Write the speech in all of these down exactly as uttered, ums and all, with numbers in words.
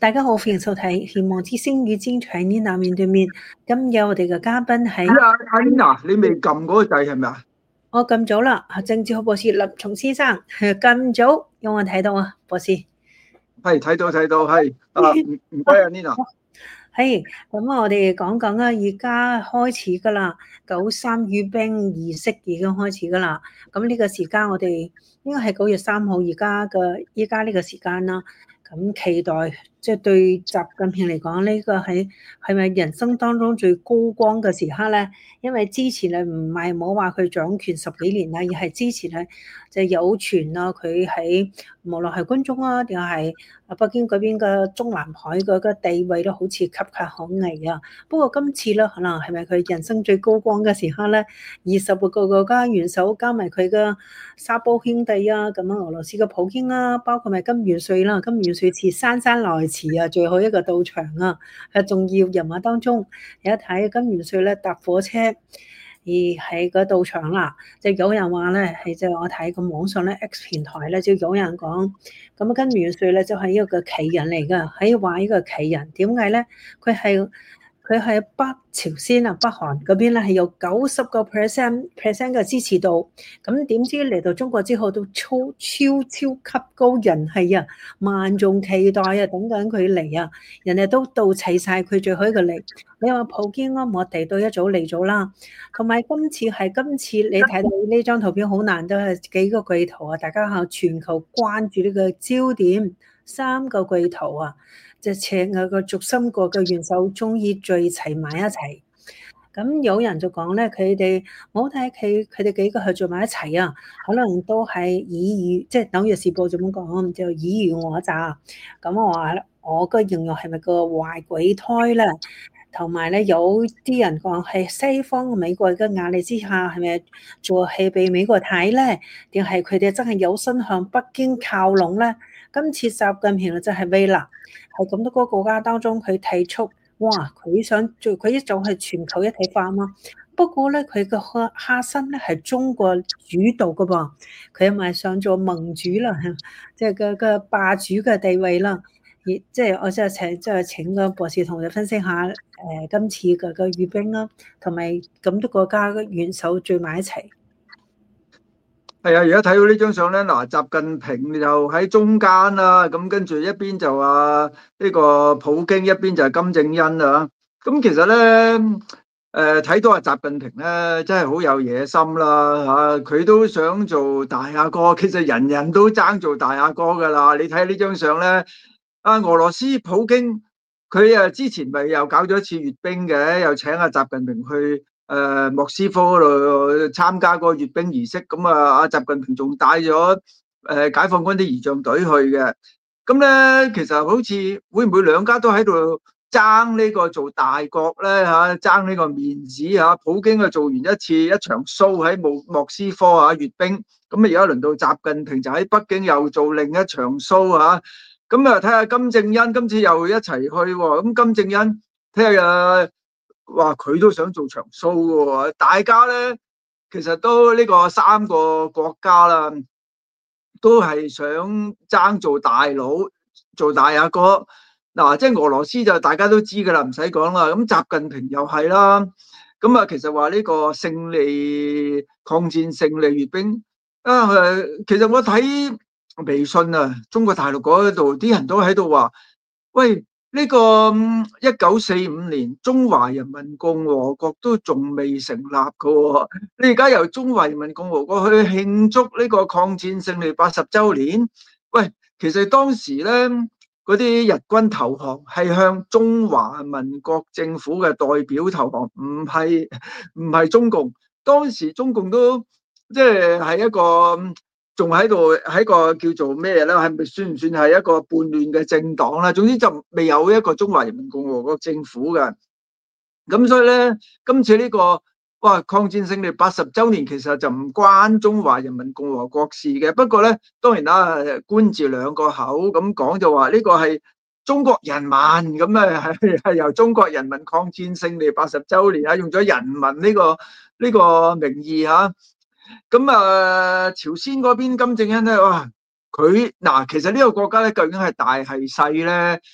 大家好，歡迎收睇《希望之聲與精彩呢男面對面》。今日我哋嘅嘉賓係阿阿 Nina，你未撳嗰個掣係咪啊？ 我撳咗啦，政治學博士林松先生係撳咗，有冇睇到啊？博士係睇到睇到，係啊，唔唔該啊 Nina。 係咁啊，我哋講講啊，而家開始噶啦，九三閱兵儀式已經開始噶啦。咁呢個時間我哋應該係九月三號，而家嘅依家呢個時間啦。咁期待，即係對習近平嚟講，呢個係係咪人生當中最高光嘅時刻咧？因為之前咧唔係冇話佢掌權十幾年啦，而係之前咧就有傳啊，佢喺無論係軍中啊，定係啊北京嗰邊嘅中南海嗰個地位都好似岌岌可危啊。不過今次咧，可能係咪佢人生最高光嘅時刻咧？二十個國家元首加埋佢嘅沙煲兄弟啊，咁樣俄羅斯嘅普京啊，包括埋金元帥啦，金元帥似姍姍來遲啊，最後一個到場啊，係重要人物當中。有一睇金元帥咧搭火車而喺個到場啦，就有人話咧係即係我睇個網上咧 X 平台咧，就有人講咁啊金元帥咧就係一個奇人嚟㗎，喺話呢個奇人點解咧？佢係佢喺北朝鮮啊，北韓嗰邊咧係有九十個 percent percent 嘅支持度，咁點知嚟到中國之後都超超超級高人氣啊，萬眾期待啊，等緊佢嚟啊，人哋都到齊晒佢最後一個嚟。你話普京啊，我哋都一早嚟咗啦，同埋今次係今次你睇到呢張圖片好難得係幾個巨頭啊，大家喺全球關注呢個焦點，三個巨頭啊。就請啊個軸心國嘅元首終於聚齊埋一齊，咁有人就講咧，佢哋冇睇佢佢哋幾個去聚埋一齊啊，可能都係爾虞，即係紐約時報咁講，就爾虞我詐。咁我話我個形容係咪個壞鬼胎咧？同埋咧，有啲人講係西方美國嘅壓力之下，係咪做戲俾美國睇咧？定係佢哋真係有心向北京靠攏咧？今次習近平就係為啦，係咁多個國家當中佢提出，哇！佢想做佢一種係全球一體化嘛。不過咧，佢個核心咧係中國主導嘅噃，佢係咪想做盟主啦？即係個個霸主嘅地位啦。而即係我即係請即係請個博士同我哋分析下誒今次嘅個閱兵啦，同埋咁多國家嘅元首聚埋一齊。 係啊，而家睇到呢張相咧，嗱，習近平就喺中間啦，咁跟住一邊就話呢個普京，一邊就係金正恩啊。咁其實咧，誒睇到阿習近平咧，真係好有野心啦嚇，佢都想做大阿哥。其實人人都爭做大阿哥噶啦。你睇呢張相咧，啊俄羅斯普京佢啊之前咪又搞咗一次閱兵嘅，又請阿習近平去。誒、呃、莫斯科嗰度參加個閱兵儀式，咁啊，阿習近平仲帶咗誒解放軍啲儀仗隊去嘅。咁咧，其實好似會唔會兩家都喺度爭呢個做大國咧嚇，爭呢個面子嚇？普京啊做完一次一場 show 喺莫莫斯科啊閱兵，咁啊而家輪到習近平就喺北京又做另一場 show 嚇。咁啊睇下金正恩今次又一齊去喎，咁金正恩睇下。哇！佢都想做場 show 嘅喎，大家咧其實都呢個三個國家啦，都係想爭做大佬、做大阿哥。嗱、啊，即係俄羅斯就大家都知㗎啦，唔使講啦。咁習近平又係啦。咁啊，其實話呢個勝利抗戰勝利閱兵啊，其實我睇微信啊，中國大陸嗰度啲人都喺度話，喂。呢個一九四五年中華人民共和國都仲未成立㗎喎，你而家由中華人民共和國去慶祝呢個抗戰勝利八十週年？喂，其實當時咧嗰啲日軍投降係向中華民國政府嘅代表投降，唔係唔係中共。當時中共都即係係一個。仲喺度喺個叫做咩咧？係咪算唔算係一個叛亂嘅政黨啦？總之就未有一個中華人民共和國政府嘅。咁所以咧，今次呢個哇抗戰勝利八十週年，其實就唔關中華人民共和國事嘅。不過咧，當然啦，官字兩個口咁講就話呢個係中國人民，咁啊係係由中國人民抗戰勝利八十週年啊，用咗人民呢個呢個名義嚇。咁啊，朝鮮嗰邊金正恩咧，哇！佢嗱，其實呢個國家咧，究竟係大係細咧？呢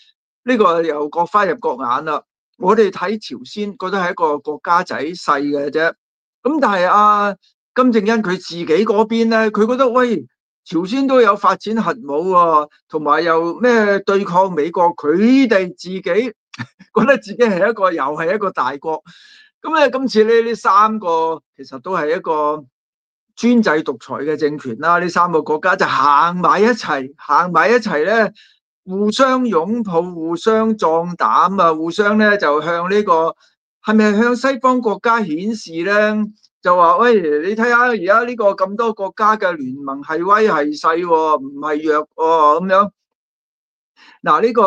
呢個又各花入各眼啦。我哋睇朝鮮覺得係一個國家仔細嘅啫，咁但係阿金正恩佢自己嗰邊咧，佢覺得喂，朝鮮都有發展核武喎，同埋又咩對抗美國，佢哋自己覺得自己係一個又係一個大國。咁咧今次呢呢三個其實都係一個專制獨裁嘅政權啦，呢三個國家就行埋一齊，行埋一齊咧，互相擁抱，互相壯膽啊，互相咧就向呢個係咪向西方國家顯示咧？就話喂，你睇下而家呢個咁多國家嘅聯盟係威係勢喎，唔係弱喎咁樣。嗱呢個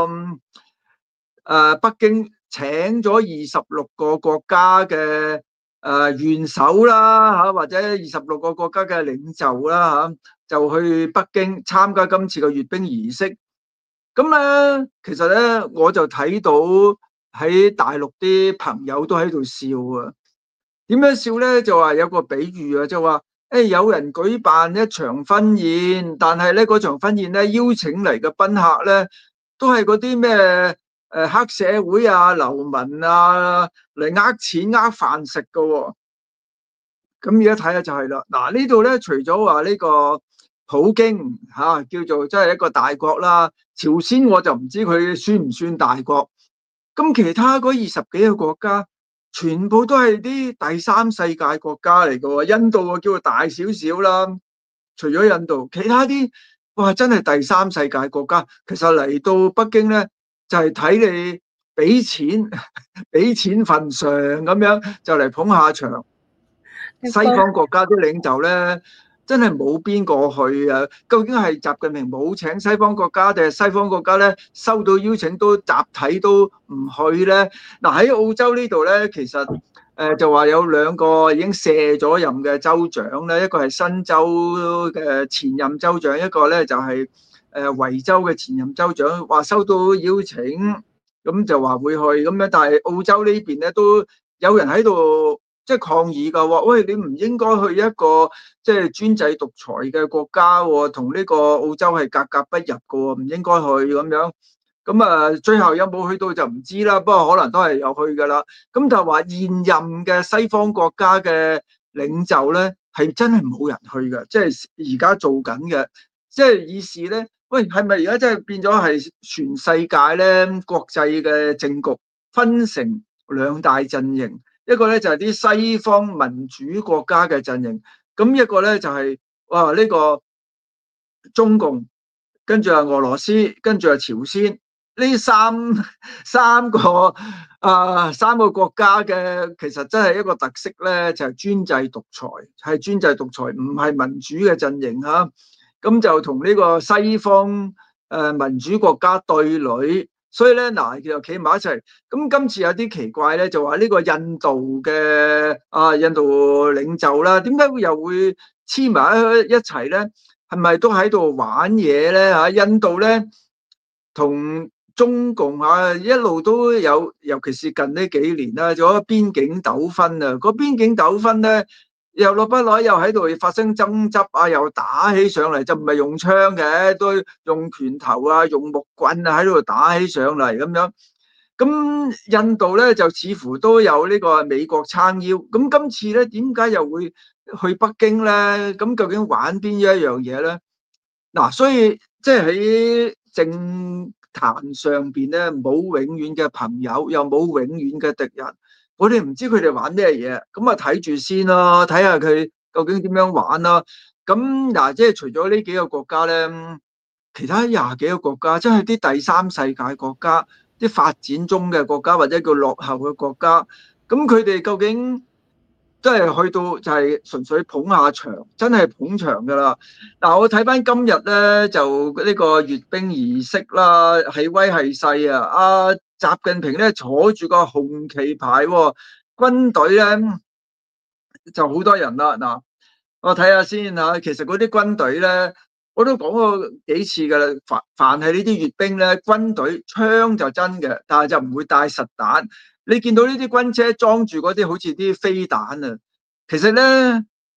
誒北京請咗二十六個國家嘅誒元首啦嚇，或者二十六個國家嘅領袖啦嚇，就去北京參加今次嘅閱兵儀式。咁咧，其實咧我就睇到喺大陸啲朋友都喺度笑啊。點樣笑咧？就話有個比喻啊，就話誒有人舉辦一場婚宴，但係咧嗰場婚宴咧邀請嚟嘅賓客咧都係嗰啲咩誒黑社會啊、流民啊嚟呃錢呃飯食噶喎。咁而家睇下就係啦。嗱呢度咧，除咗話呢個普京嚇、啊、叫做真係一個大國啦，朝鮮我就唔知佢算唔算大國。咁其他嗰二十幾個國家，全部都係啲第三世界國家嚟嘅喎。印度啊叫做大少少啦，除咗印度，其他啲哇真係第三世界國家。其實嚟到北京咧，就係、是、睇你俾錢，俾錢份上咁樣就嚟捧下場。西方國家啲領袖咧，真係冇邊個去啊？究竟係習近平冇請西方國家，定係西方國家咧收到邀請都集體都唔去咧？嗱喺澳洲呢度咧，其實誒就話有兩個已經卸咗任嘅州長咧，一個係新州嘅前任州長，一個咧就係誒維州嘅前任州長，話收到邀請，咁就話會去咁樣。但係澳洲呢邊咧都有人喺度，即係抗議㗎喎，喂，你唔應該去一個即係專制獨裁嘅國家喎，同呢個澳洲係格格不入㗎喎，唔應該去咁樣。咁啊，最後有冇去到就唔知啦，不過可能都係有去㗎啦。咁就話現任嘅西方國家嘅領袖咧，係真係冇人去嘅，即係而家做緊嘅，即係意思咧，喂，係咪而家真係變咗係全世界咧國際嘅政局分成兩大陣營？一個咧就係啲西方民主國家嘅陣營，咁一個咧就係哇呢個中共，跟住係俄羅斯，跟住係朝鮮，呢三三個啊三個國家嘅，其實真係一個特色咧，就係專制獨裁，係專制獨裁，唔係民主嘅陣營吓，咁就同呢個西方誒民主國家對壘。所以咧，嗱，又企埋一齊。咁今次有啲奇怪咧，就話呢個印度嘅啊，印度領袖啦，點解會又會黐埋一齊咧？係咪都喺度玩嘢咧？嚇，印度咧同中共啊一路都有，尤其是近呢幾年啦，仲有邊境糾紛啊。個邊境糾紛咧，又落不來，又喺度發生爭執啊，又打起上嚟，就唔係用槍嘅，都用拳頭啊，用木棍啊喺度打起上嚟咁樣。咁印度咧就似乎都有呢個美國撐腰。咁今次咧點解又會去北京咧？咁究竟玩邊一樣嘢咧？嗱，所以即係喺政壇上邊咧，冇永遠嘅朋友，又冇永遠嘅敵人。我哋唔知佢哋玩咩嘢，咁啊睇住先咯，睇下佢究竟點樣玩咯。咁嗱，即係除咗呢幾個國家咧，其他廿幾個國家，即係啲第三世界國家，啲發展中嘅國家或者叫落後嘅國家，咁佢哋究竟即係去到就係純粹捧下場，真係捧場㗎啦。嗱，我睇翻今日咧，就呢個閱兵儀式啦，係威係勢啊！阿習近平咧坐住個紅旗牌，軍隊咧就好多人啦。嗱，我睇下先嚇，其實嗰啲軍隊咧，我都講過幾次噶啦。凡凡係呢啲閱兵咧，軍隊槍就真嘅，但係就唔會帶實彈。你見到呢啲軍車裝住嗰啲好似啲飛彈啊，其實咧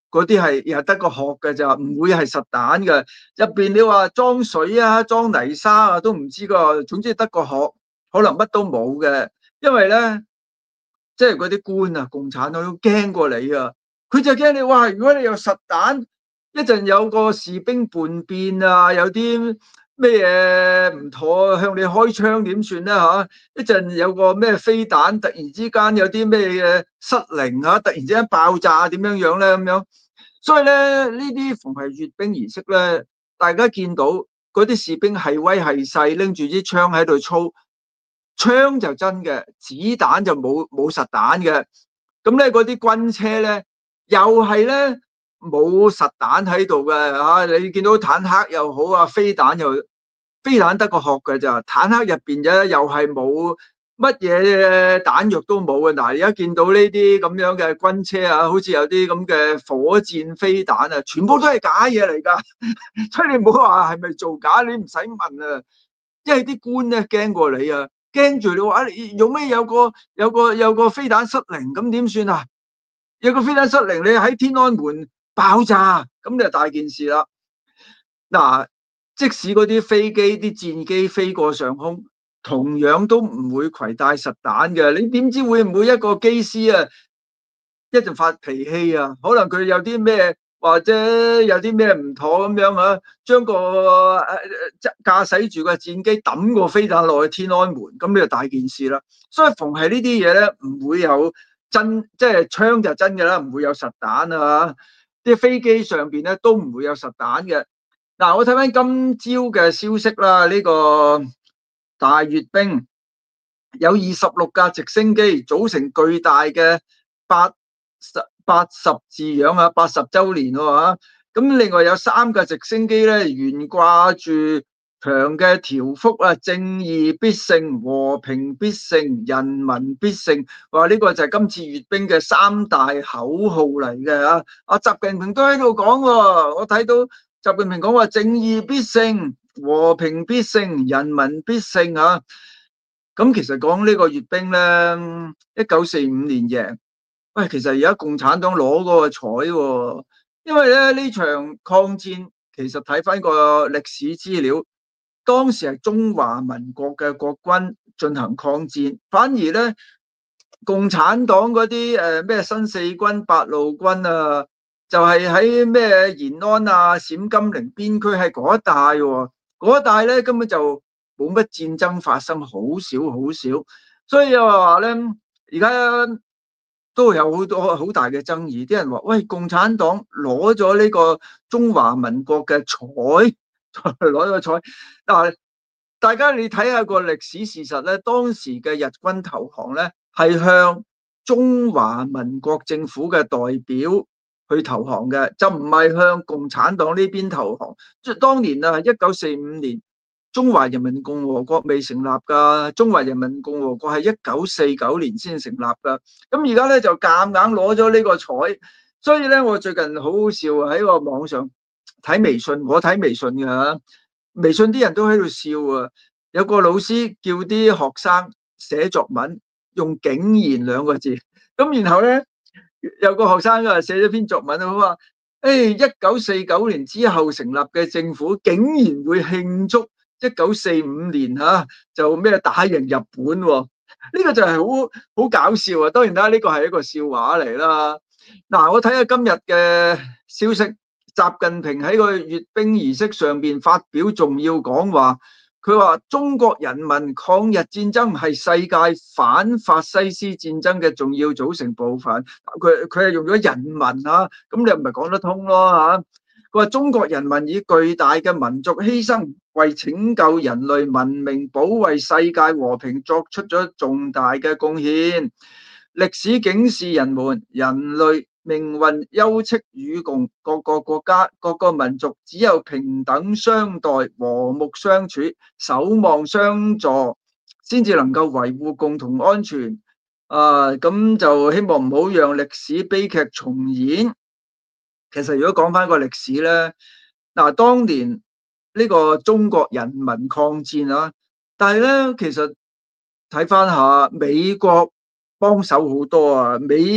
嗰啲係又得個殼嘅咋，唔會係實彈嘅。入邊你話裝水啊、裝泥沙啊都唔知個，總之得個殼，可能乜都冇嘅。因為咧，即係嗰啲官啊、共產黨都驚過你啊，佢就驚你哇！如果你有實彈，一陣有個士兵叛變啊，有啲咩嘢唔妥向你開槍點算咧嚇？一陣有個咩飛彈，突然之間有啲咩嘢失靈啊，突然之間爆炸點樣樣咧咁樣。所以咧，呢啲逢係閱兵儀式咧，大家見到嗰啲士兵係威係勢，拎住啲槍喺度操，槍就真嘅，子彈就冇冇實彈嘅。咁咧嗰啲軍車咧，又係咧冇實彈喺度嘅嚇。你見到坦克又好啊，飛彈又飛彈得個殼嘅咋，坦克入邊啫又係冇乜嘢彈藥都冇嘅。嗱，而家見到呢啲咁樣嘅軍車啊，好似有啲咁嘅火箭飛彈啊，全部都係假嘢嚟㗎。所以你唔好話係咪造假，你唔使問啊，因為啲官咧驚過你啊。驚住你話，用咩有個有個有個飛彈失靈咁點算啊？有個飛彈失靈，你喺天安門爆炸，咁就大件事啦。嗱，即使嗰啲飛機、啲戰機飛過上空，同樣都唔會攜帶實彈嘅。你點知會唔會一個機師啊，一陣發脾氣啊？可能佢有啲咩？或者有啲咩唔妥咁樣啊，將個誒駕駛住個戰機抌個飛彈落去天安門，咁呢就大件事啦。所以逢係呢啲嘢咧，唔會有真，即係槍就真嘅啦，唔會有實彈啊。啲飛機上邊咧都唔會有實彈嘅。嗱，我睇翻今朝嘅消息啦，呢個大閱兵有二十六架直升機組成巨大嘅八十八十字樣啊，八十週年喎。咁另外有三架直升機咧，懸掛住強嘅條幅啊，正義必勝、和平必勝、人民必勝。話呢個就係今次閱兵嘅三大口號嚟嘅啊！阿習近平都喺度講喎，我睇到習近平講話正義必勝、和平必勝、人民必勝啊！咁其實講呢個閱兵咧，一九四五年贏。喂，其實而家共產黨攞嗰個彩喎，因為咧呢場抗戰其實睇翻個歷史資料，當時係中華民國嘅國軍進行抗戰，反而咧共產黨嗰啲誒咩新四軍、八路軍啊，就係喺咩延安啊、陝甘寧邊區係嗰一帶喎，嗰一帶咧根本就冇乜戰爭發生，好少好少，所以又話咧而家都有好多好大嘅爭議，啲人話：喂，共產黨攞咗呢個中華民國嘅彩，攞咗個彩。嗱，大家你睇下個歷史事實咧，當時嘅日軍投降咧，係向中華民國政府嘅代表去投降嘅，就唔係向共產黨呢邊投降。即係當年啊，一九四五年。中華人民共和國未成立㗎，中華人民共和國係一九四九年先成立㗎。咁而家咧就夾硬攞咗呢個彩，所以咧我最近好好笑喺個網上睇微信，我睇微信㗎，微信啲人都喺度笑啊。有個老師叫啲學生寫作文用竟然兩個字，咁然後咧有個學生啊寫咗篇作文，佢話：誒一九四九年之後成立嘅政府竟然會慶祝一九四五年嚇就咩打贏日本喎，呢個就係好好搞笑啊！當然啦，呢個係一個笑話嚟啦。嗱，我睇下今日嘅消息，習近平喺個閱兵儀式上邊發表重要講話，佢話中國人民抗日戰爭係世界反法西斯戰爭嘅重要組成部分。佢佢係用咗人民啊，咁你唔係講得通咯嚇。佢話中國人民以巨大嘅民族犧牲，為拯救人類文明、保衛世界和平作出咗重大嘅貢獻。歷史警示人們，人類命運休戚與共，各個國家、各個民族只有平等相待、和睦相處、守望相助，先至能夠維護共同安全。啊，咁就希望唔好讓歷史悲劇重演。其實如果講翻個歷史咧，嗱，當年呢個中國人民抗戰啊，但係咧其實睇翻下美國幫手好多啊，美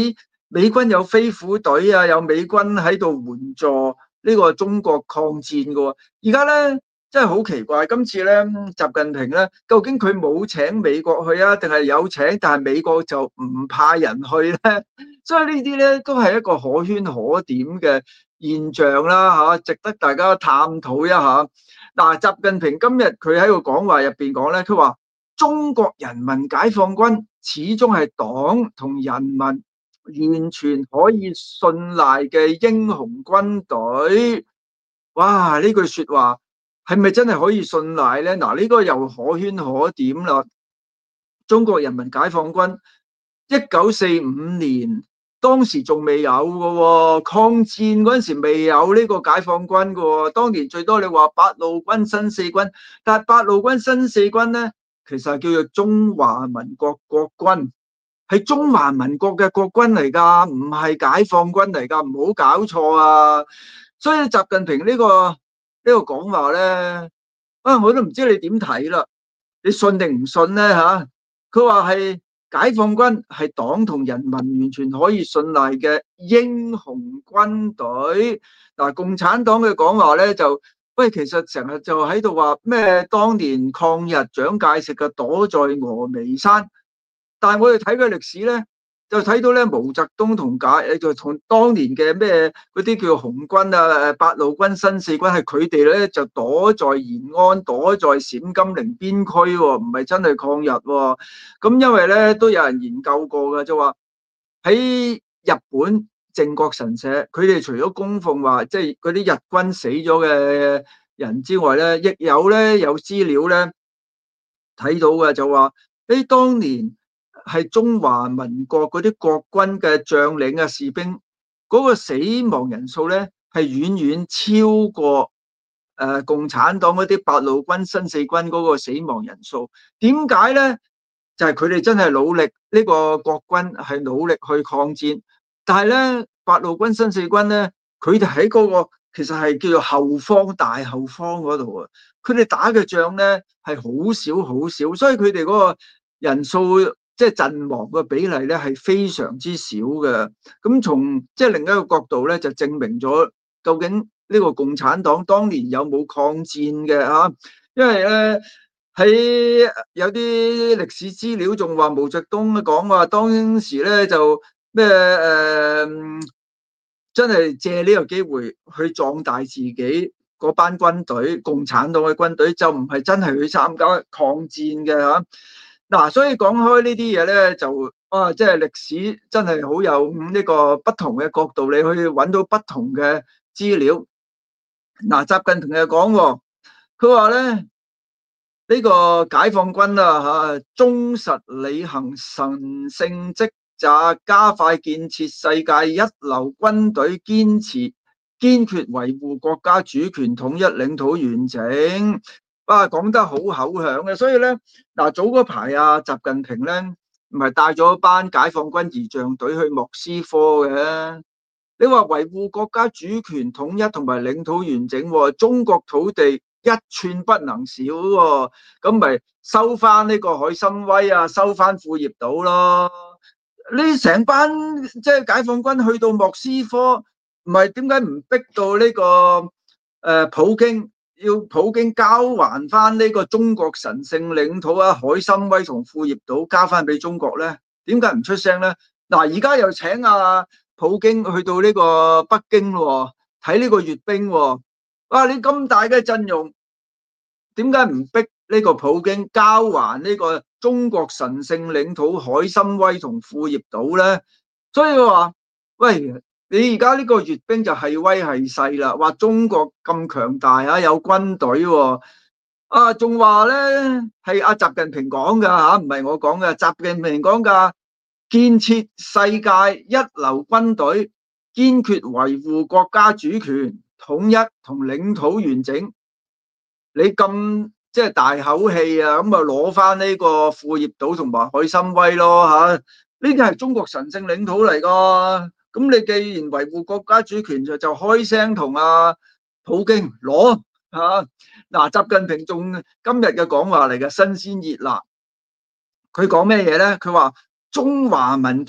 美軍有飛虎隊啊，有美軍喺度援助呢個中國抗戰嘅喎。而家咧真係好奇怪，今次咧習近平咧，究竟佢冇請美國去啊，定係有請，但係美國就唔派人去咧？所以呢啲咧都係一個可圈可點嘅現象啦，嚇，值得大家探討一下。嗱，習近平今日佢喺個講話入邊講咧，佢話中國人民解放軍始終係黨同人民完全可以信賴嘅英雄軍隊。哇！呢句說話係咪真係可以信賴呢？嗱，呢個又可圈可點啦。中國人民解放軍一九四五年當時仲未有嘅，抗戰嗰陣時未有呢個解放軍嘅。當年最多你話八路軍、新四軍，但係八路軍、新四軍呢，其實係叫做中華民國國軍，係中華民國嘅國軍嚟噶，唔係解放軍嚟噶，唔好搞錯啊！所以習近平呢個呢個講話咧，啊，我都唔知你點睇啦，你信定唔信咧吓？佢話係解放軍係黨同人民完全可以信賴嘅英雄軍隊。嗱，共產黨嘅講話咧就，喂，其實成日就喺度話咩？當年抗日蔣介石嘅躲在峨眉山，但係我哋睇嘅歷史咧，就睇到咧毛澤東同解，就同當年嘅咩嗰啲叫紅軍啊、誒八路軍、新四軍，係佢哋咧就躲在延安、躲在陝甘寧邊區喎，唔係真係抗日喎。咁因為咧都有人研究過嘅，就話喺日本靖國神社，佢哋除咗供奉話即係嗰啲日軍死咗嘅人之外咧，亦有咧有資料咧睇到嘅，就話喺當年係中華民國嗰啲國軍嘅將領啊、士兵嗰個死亡人數咧，係遠遠超過誒共產黨嗰啲八路軍、新四軍嗰個死亡人數。點解咧？就係佢哋真係努力，呢個國軍係努力去抗戰，但係咧八路軍、新四軍咧，佢哋喺嗰個其實係叫做後方、大後方嗰度啊，佢哋打嘅仗咧係好少好少，所以佢哋嗰個人數即係陣亡嘅比例咧係非常之少嘅。咁從即係另一個角度咧，就證明咗究竟呢個共產黨當年有冇抗戰嘅嚇？因為咧喺有啲歷史資料仲話毛澤東講話當時咧就咩誒、呃，真係借呢個機會去壯大自己嗰班軍隊，共產黨嘅軍隊就唔係真係去參加抗戰嘅嚇。嗱、啊，所以講開呢啲嘢咧，就啊，即係歷史真係好有呢個不同嘅角度，你去揾到不同嘅資料。嗱、啊，習近平就講，佢話咧。呢個解放軍啊嚇，忠實履行神聖職責，加快建設世界一流軍隊，堅持堅決維護國家主權統一、領土完整。哇，講得好口響嘅，所以咧嗱，早嗰排啊，習近平咧唔係帶咗班解放軍儀仗隊去莫斯科嘅。你話維護國家主權統一同埋領土完整，中國土地一寸不能少喎，咁咪收翻呢個海參崴啊，收翻庫頁島咯。你成班即係解放軍去到莫斯科，唔係點解唔逼到呢個誒普京，要普京交還翻呢個中國神聖領土啊，海參崴同庫頁島交翻俾中國咧？點解唔出聲咧？嗱，而家又請阿普京去到呢個北京咯，睇呢個閱兵喎。哇！你咁大嘅陣容，點解唔逼呢個普京交還呢個中國神聖領土海參崴同庫頁島咧？所以話，喂，你而家呢個閱兵就係威係勢啦，話中國咁強大啊，有軍隊喎，啊，仲話咧係阿習近平講噶吓，唔係我講嘅，習近平講噶，建設世界一流軍隊，堅決維護國家主權統一同領土完整。你咁即係大口氣啊，咁啊攞翻呢個庫頁島同埋海參崴咯吓，呢啲係中國神聖領土嚟噶。咁你既然維護國家主權，就就開聲同阿普京攞吓。嗱，習近平仲今日嘅講話嚟嘅新鮮熱辣，佢講咩嘢咧？佢話中華民族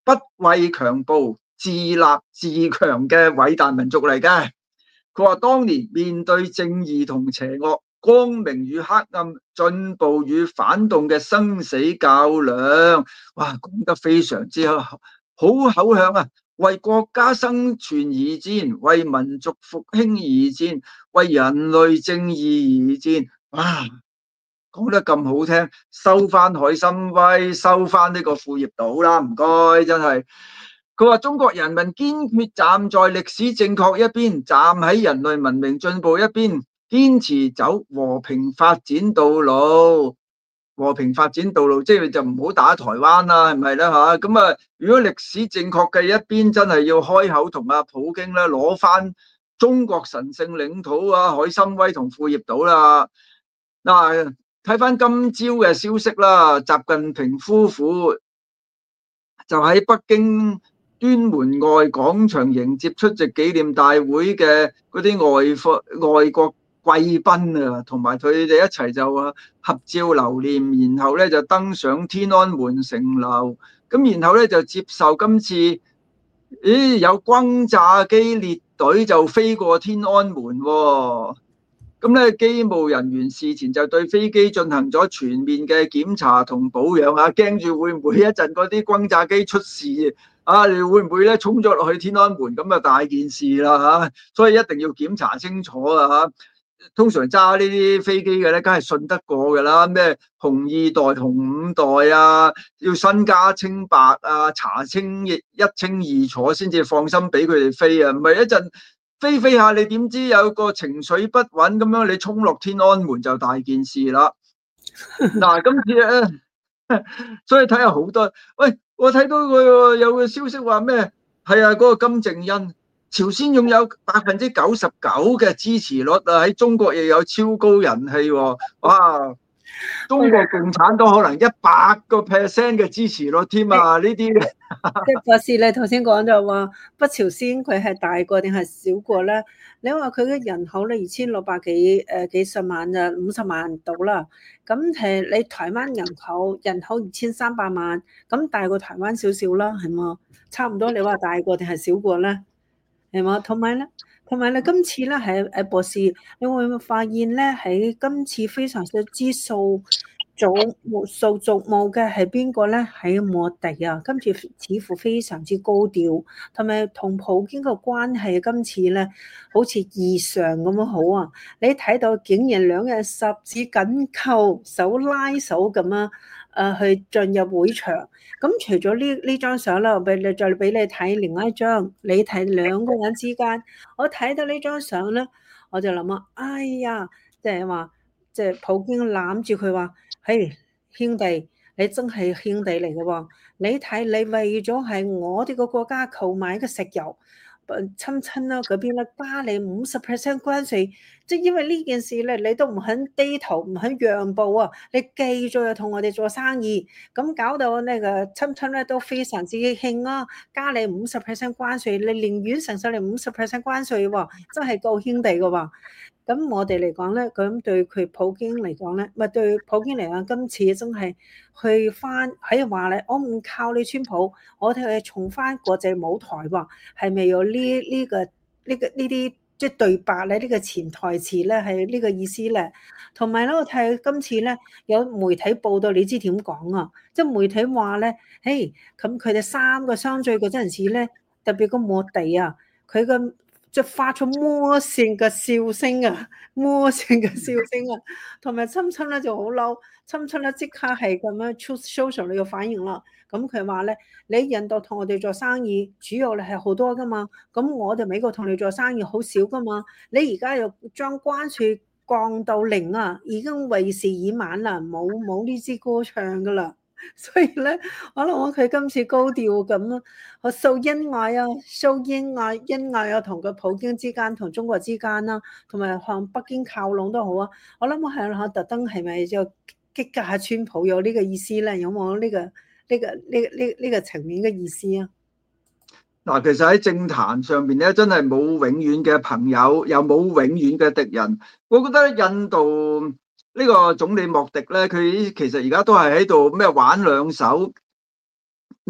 不畏強暴、自立自強嘅偉大民族嚟嘅。佢話當年面對正義同邪惡、光明與黑暗、進步與反動嘅生死較量，哇，講得非常之好口響啊！為國家生存而戰，為民族復興而戰，為人類正義而戰。哇，講得咁好聽，收翻海參崴，收翻呢個庫頁島啦，唔該，真係。佢話中國人民堅決站在歷史正確一邊，站喺人類文明進步一邊，堅持走和平發展道路。和平發展道路，即係就唔好打台灣啦，係咪咧嚇？咁啊，如果歷史正確嘅一邊，真係要開口同阿普京咧攞翻中國神聖領土啊，海參崴同庫頁島啦。嗱，睇翻今朝嘅消息啦，習近平夫婦就喺北京端門外廣場迎接出席紀念大會嘅嗰啲外國外國貴賓啊，同埋佢哋一齊就啊合照留念，然後咧就登上天安門城樓，咁然後咧就接受今次，咦有轟炸機列隊就飛過天安門喎。咁咧，機務人員事前就對飛機進行咗全面嘅檢查同保養啊，驚住會唔會一陣嗰啲轟炸機出事啊？你會唔會咧衝咗落去天安門咁啊？大件事啦嚇，所以一定要檢查清楚啊嚇。通常揸呢啲飛機嘅咧，梗係信得過㗎啦，咩紅二代、紅五代啊，要身家清白啊，查清一清二楚先至放心俾佢哋飛啊，唔係一陣飛飛下，你點知有個情緒不穩咁樣，你衝落天安門就大件事啦。嗱，今次咧，所以睇下好多。喂，我睇到個有個消息話咩？係啊，嗰個金正恩，朝鮮擁有百分之九十九嘅支持率啊，喺中國亦有超高人氣喎。哇！中國共產黨可能一百個 percent 嘅支持率添啊！呢啲即係博士，你頭先講就話北朝鮮佢係大過定係少過咧？你話佢嘅人口咧二千六百幾誒幾十萬啊，五十萬到啦。咁係你台灣人口人口二千三百萬，咁大過台灣少少啦，係嘛？差唔多。你話大過定係少過咧？係嘛？同埋咧，同埋咧，今次咧係誒博士，你會唔會發現咧喺今次非常之之數矚目數矚目嘅係邊個咧？喺莫迪啊！今次似乎非常之高調，同埋同普京嘅關係今次咧好似異常咁樣好啊！你睇到竟然兩人十指緊扣、手拉手咁樣誒去進入會場。咁除咗呢呢張相啦，俾你再俾你睇另外一張，你睇兩個人之間，我睇到呢張相咧，我就諗啊，哎呀，即係話即係普京攬住佢話。嘿，兄弟，你真係兄弟嚟嘅喎！你睇你為咗係我哋個國家購買嘅石油，親親啦嗰邊咧加你五十 percent 關稅，即係因為呢件事咧，你都唔肯低頭，唔肯讓步啊！你繼續又同我哋做生意，咁搞到呢個親親咧都非常之興啊！加你五十 percent 關稅，你寧願承受你五十 percent 關稅喎，真係夠兄弟嘅喎！咁我哋嚟講咧，咁對佢普京嚟講咧，咪對普京嚟講，今次真係去翻喺度話咧，我唔靠你川普，我哋係重翻國際舞台喎，係咪有呢呢個呢個呢啲即係對白咧？呢個潛台詞咧係呢個意思咧？同埋咧，我睇今次咧有媒體報道，你知點講啊？即係媒體話咧，嘿，咁佢哋三個相聚嗰陣時咧，特別個莫迪啊，佢個就發出魔性嘅笑聲啊，魔性嘅笑聲啊，同埋親親咧就好嬲，親親咧即刻係咁樣出 social 你嘅反應啦。咁佢話咧，你印度同我哋做生意，主要咧係好多噶嘛，咁我哋美國同你做生意好少噶嘛，你而家又將關稅降到零啊，已經為時已晚啦，冇冇呢支歌唱噶啦。所以咧，可能我佢今次高調咁啊，我秀恩愛啊，秀恩愛恩愛啊，同個普京之間，同中國之間啦，同埋向北京靠攏都好啊。我諗我係特登係咪就激架下川普有呢個意思咧？有冇呢個呢個呢呢呢個層面嘅意思啊？ 嗱，其實喺政壇上邊咧，真係冇永遠嘅朋友，又冇永遠嘅敵人。我覺得印度呢個總理莫迪咧，佢其實而家都係喺度咩玩兩手。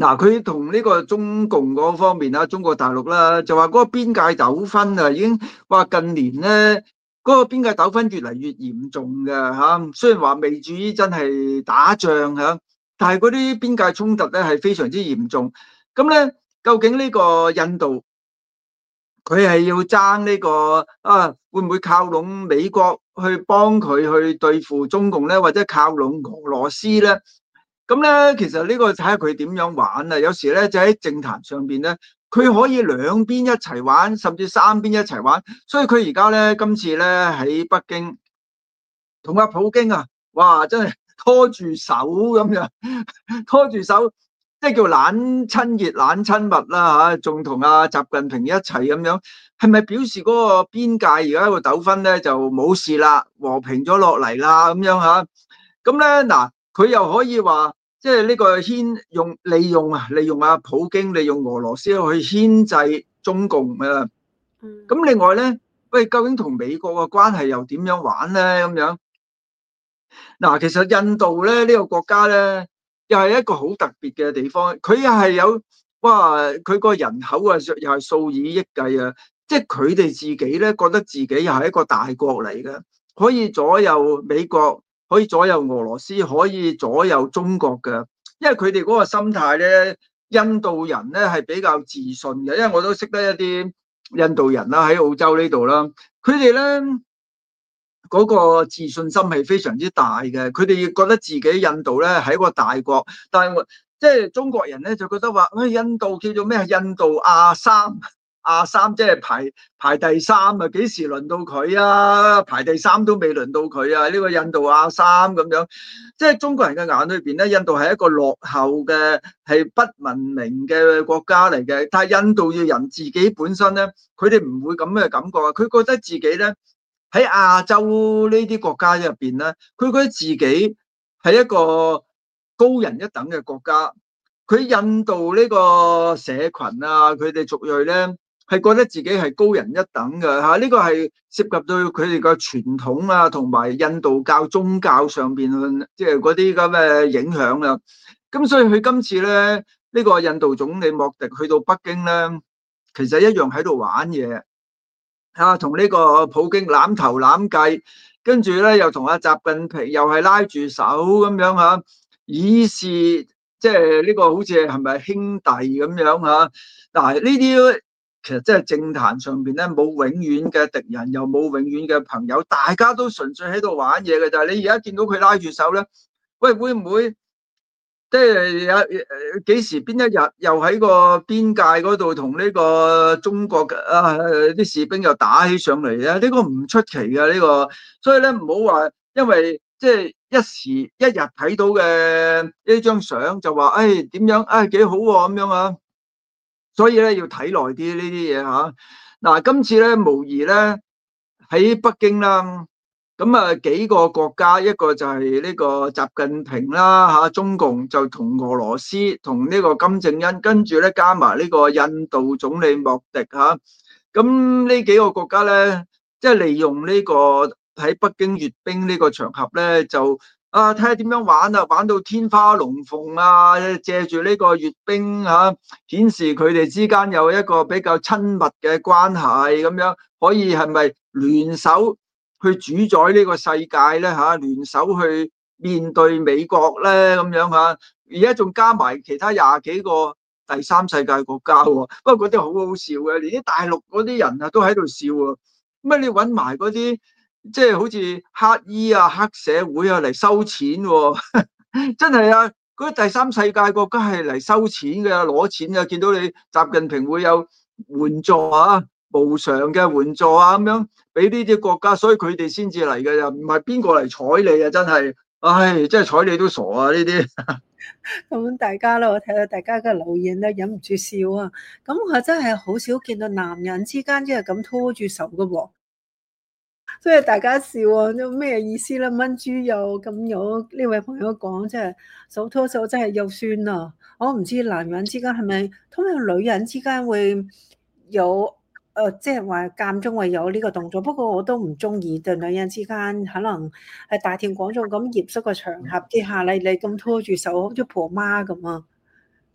嗱，佢同呢個中共嗰方面啦，中國大陸啦，就話嗰個邊界糾紛啊，已經話近年咧嗰個邊界糾紛越嚟越嚴重嘅嚇。雖然話未至於真係打仗嚇，但係嗰啲邊界衝突咧係非常之嚴重。咁咧，究竟呢個印度佢係要爭呢個啊，會唔會靠攏美國去幫佢去對付中共咧，或者靠攏俄羅斯咧？咁咧，其實呢個睇下佢點樣玩啊。有時咧就喺政壇上邊咧，佢可以兩邊一齊玩，甚至三邊一齊玩。所以佢而家咧今次咧喺北京同阿普京啊，哇！真係拖住手咁樣，拖住手，即係叫懶親熱、懶親密啦嚇。仲同阿習近平一齊咁樣，係咪表示嗰個邊界而家個糾紛咧就冇事啦，和平咗落嚟啦咁樣嚇？咁咧嗱，佢又可以話。即係呢個牽用利用啊，利用啊普京，利用俄羅斯去牽制中共啊。咁另外咧，喂，究竟同美國嘅關係又點樣玩咧？咁樣嗱，其實印度咧呢個國家咧，又係一個好特別嘅地方。佢又係有哇，佢個人口啊，又係數以億計啊。即係佢哋自己咧，覺得自己又係一個大國嚟嘅，可以左右美國。可以左右俄羅斯，可以左右中國嘅，因為佢哋嗰個心態咧，印度人咧係比較自信嘅，因為我都識得一啲印度人啦，喺澳洲呢度啦，佢哋咧嗰個自信心係非常之大嘅，佢哋覺得自己印度咧係一個大國，但係即係中國人咧就覺得話，喂，印度叫做咩啊？印度亞三。亞三即係排排第三啊，幾時輪到佢啊？排第三都未輪到佢啊！呢個印度亞三咁樣，即係中國人嘅眼裏邊咧，印度係一個落後嘅、係不文明嘅國家嚟嘅。但係印度嘅人自己本身咧，佢哋唔會咁嘅感覺啊！佢覺得自己咧喺亞洲呢啲國家入邊咧，佢覺得自己係一個高人一等嘅國家。佢印度呢個社群啊，佢哋族裔咧。係覺得自己係高人一等嘅嚇，呢個係涉及到佢哋嘅傳統啊，同埋印度教宗教上邊即係嗰啲咁嘅影響啊。咁所以佢今次咧，呢個印度總理莫迪去到北京咧，其實一樣喺度玩嘢嚇，同呢個普京攬頭攬計，跟住咧又同阿習近平又係拉住手咁樣嚇，以示即係呢個好似係咪兄弟咁樣嚇？嗱，呢啲。其實即係政壇上邊咧，冇永遠嘅敵人，又冇永遠嘅朋友，大家都純粹喺度玩嘢嘅。就係你而家見到佢拉住手咧，喂，會唔會即係有誒幾時邊一日又喺個邊界嗰度同呢個中國嘅啊啲士兵又打起上嚟咧？呢個唔出奇嘅呢個，所以咧唔好話因為即係一時一日睇到嘅呢張相就話誒點樣啊幾好喎咁樣啊！所以咧要睇耐啲呢啲嘢嚇。嗱，今次咧無疑咧喺北京啦，咁啊幾個國家，一個就係呢個習近平啦嚇，中共就同俄羅斯同呢個金正恩，跟住咧加埋呢個印度總理莫迪嚇。咁呢幾個國家咧，即係利用呢個喺北京閱兵呢個場合咧，就啊，睇下點樣玩啊，玩到天花龍鳳啊！借住呢個閱兵嚇，顯示佢哋之間有一個比較親密嘅關係咁樣，可以係咪聯手去主宰呢個世界咧嚇？聯手去面對美國咧咁樣嚇？而家仲加埋其他廿幾個第三世界國家喎，不過嗰啲好好笑嘅，連啲大陸嗰啲人啊都喺度笑喎。乜你揾埋嗰啲？即係好似黑衣啊、黑社會啊嚟收錢喎，真係啊！嗰啲第三世界國家係嚟收錢嘅，攞錢嘅。見到你習近平會有援助啊、無償嘅援助啊咁樣，俾呢啲國家，所以佢哋先至嚟嘅，又唔係邊個嚟睬你啊！真係，唉，真係睬你都傻啊！呢啲咁大家咧，我睇到大家嘅留言咧，忍唔住笑啊！咁我真係好少見到男人之間即係咁拖住手嘅喎。所以大家笑啊，都咩意思咧？蚊豬又咁有呢位朋友講，即係手拖手真係又酸啊！我唔知男人之間係咪通常女人之間會有誒，即係話間中會有呢個動作。不過我都唔中意對女人之間可能係大庭廣眾咁嚴肅嘅場合之下，你你咁拖住手，好似婆媽咁啊！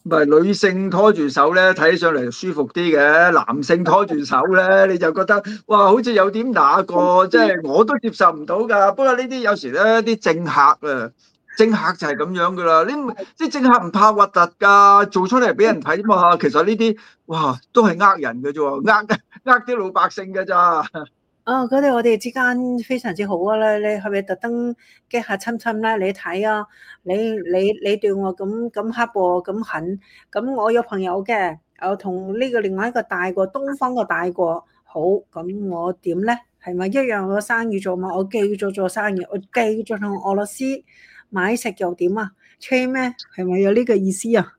唔係女性拖住手咧，睇起上嚟舒服啲嘅；男性拖住手咧，你就覺得哇，好似有點那個，即係我都接受唔到㗎。不過呢啲有時咧，啲政客啊，政客就係咁樣㗎啦。你啲政客唔怕核突㗎，做出嚟俾人睇嘛。其實呢啲哇，都係呃人嘅啫喎，呃呃啲老百姓㗎咋。 啊！佢哋我哋之間非常之好啊！咧，你係咪特登激下親親咧？你睇啊，你你你對我咁咁刻薄咁狠，咁我有朋友嘅，我同呢個另外一個大過東方嘅大過好，咁我點咧？係咪一樣嘅生意做嘛？我繼續做生意，我繼續同俄羅斯買食又點啊？吹咩？係咪有呢個意思啊？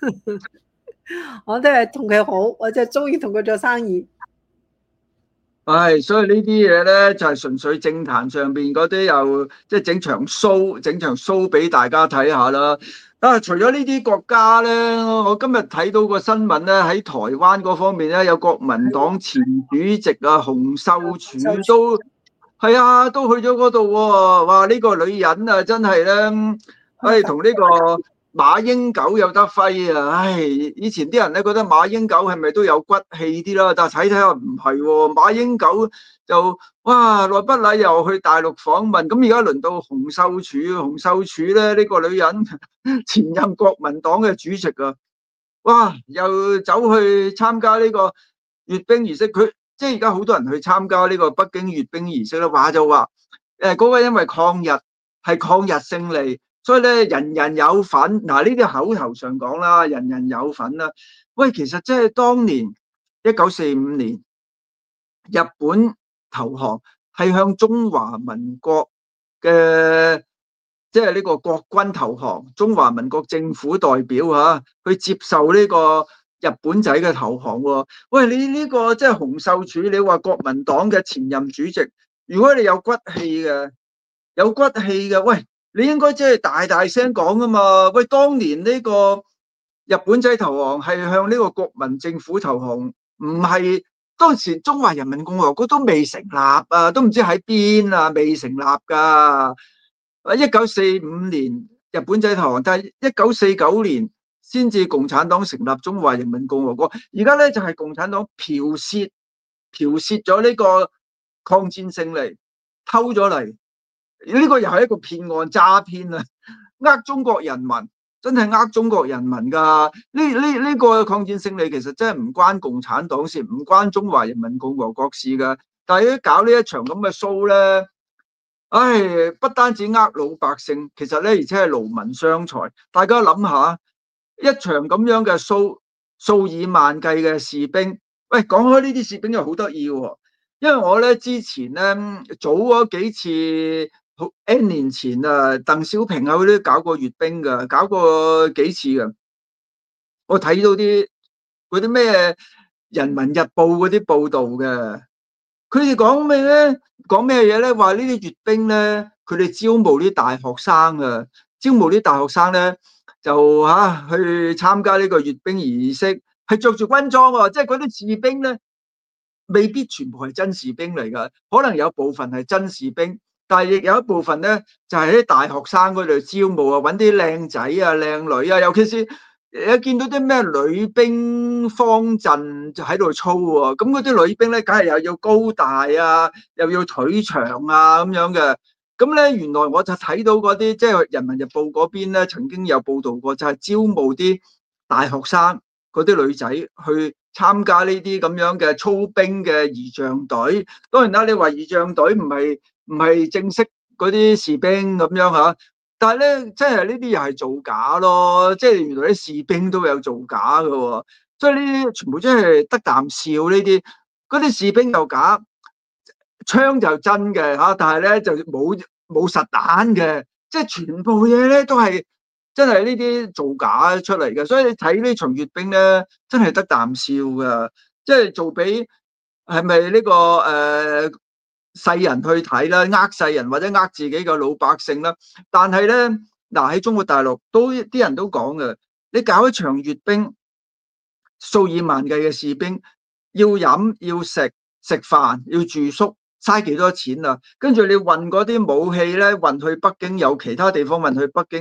我都係同佢好，我就係中意同佢做生意。 係，所以呢啲嘢咧就係、是、純粹政壇上邊嗰啲又即係整場 show，整場 show 俾大家睇下啦。啊，除咗呢啲國家咧，我今日睇到個新聞咧，喺台灣嗰方面咧，有國民黨前主席啊洪秀柱都係啊，都去咗嗰度喎。哇！呢、這個女人啊，真係咧，唉，同呢個馬英九有得揮啊！唉，以前啲人咧覺得馬英九係咪都有骨氣啲啦？但係睇睇下唔係喎，馬英九就哇耐不耐又去大陸訪問，咁而家輪到洪秀柱，洪秀柱咧呢、呢個女人前任國民黨嘅主席啊，哇又走去參加呢個閱兵儀式，佢即係而家好多人去參加呢個北京閱兵儀式啦，話就話誒嗰個因為抗日係抗日勝利。所以咧，人人有份。嗱，呢啲口頭上講啦，人人有份啦。喂，其實即係當年一九四五年日本投降，係向中華民國嘅即係呢個國軍投降，中華民國政府代表嚇去接受呢個日本仔嘅投降喎。喂，你呢個即係洪秀柱，你話國民黨嘅前任主席，如果你有骨氣嘅，有骨氣嘅，喂。你應該即係大大聲講啊嘛！喂，當年呢個日本仔投降係向呢個國民政府投降，唔係當時中華人民共和國都未成立啊，都唔知喺邊啊，未成立噶。一九四五年日本仔投降，但係一九四九年先至共產黨成立中華人民共和國。而家咧就係共產黨剽竊剽竊咗呢個抗戰勝利，偷咗嚟。呢個又係一個騙案詐騙啊！呃中國人民，真係呃中國人民噶。呢呢呢個抗戰勝利其實真係唔關共產黨事，唔關中華人民共和國事噶。但係搞呢一場咁嘅 show 咧，唉，不單止呃老百姓，其實咧而且係勞民傷財。大家諗下，一場咁樣嘅 show，數以萬計嘅士兵。喂，講開呢啲士兵又好得意喎，因為我咧之前咧早嗰幾次。好 N 年前啊，鄧小平啊，佢都搞過閱兵噶，搞過幾次噶。我睇到啲嗰啲咩《人民日報》嗰啲報道嘅，佢哋講咩咧？講咩嘢咧？話呢啲閱兵咧，佢哋招募啲大學生啊，招募啲大學生咧就吓、啊、去參加呢個閱兵儀式，係着住軍裝喎，即係嗰啲士兵咧未必全部係真士兵嚟噶，可能有部分係真士兵。但係亦有一部分咧，就係、是、啲大學生嗰度招募啊，揾啲靚仔啊、靚女啊，尤其是一見到啲咩女兵方陣就喺度操喎，咁嗰啲女兵咧，梗係又要高大啊，又要腿長啊咁樣嘅。咁咧，原來我就睇到嗰啲即係《人民日報》嗰邊咧，曾經有報導過，就係、是、招募啲大學生嗰啲女仔去參加呢啲咁樣嘅操兵嘅儀仗隊。當然啦，你話儀仗隊唔係。唔係正式嗰啲士兵咁樣嚇，但係咧，即係呢啲又係造假咯，即係原來啲士兵都有造假嘅喎，所以呢啲全部真係得啖笑呢啲，嗰啲士兵又假，槍就真嘅嚇，但係咧就冇冇實彈嘅，即係全部嘢咧都係真係呢啲造假出嚟嘅，所以你睇呢場閱兵咧，真係得啖笑㗎，即係做俾係咪呢個誒？呃世人去睇啦，呃世人或者呃自己嘅老百姓啦。但係咧，嗱喺中國大陸都啲人都講嘅，你搞一場閱兵，數以萬計嘅士兵要飲要食食飯要住宿，嘥幾多錢啊？跟住你運嗰啲武器咧，運去北京，有其他地方運去北京，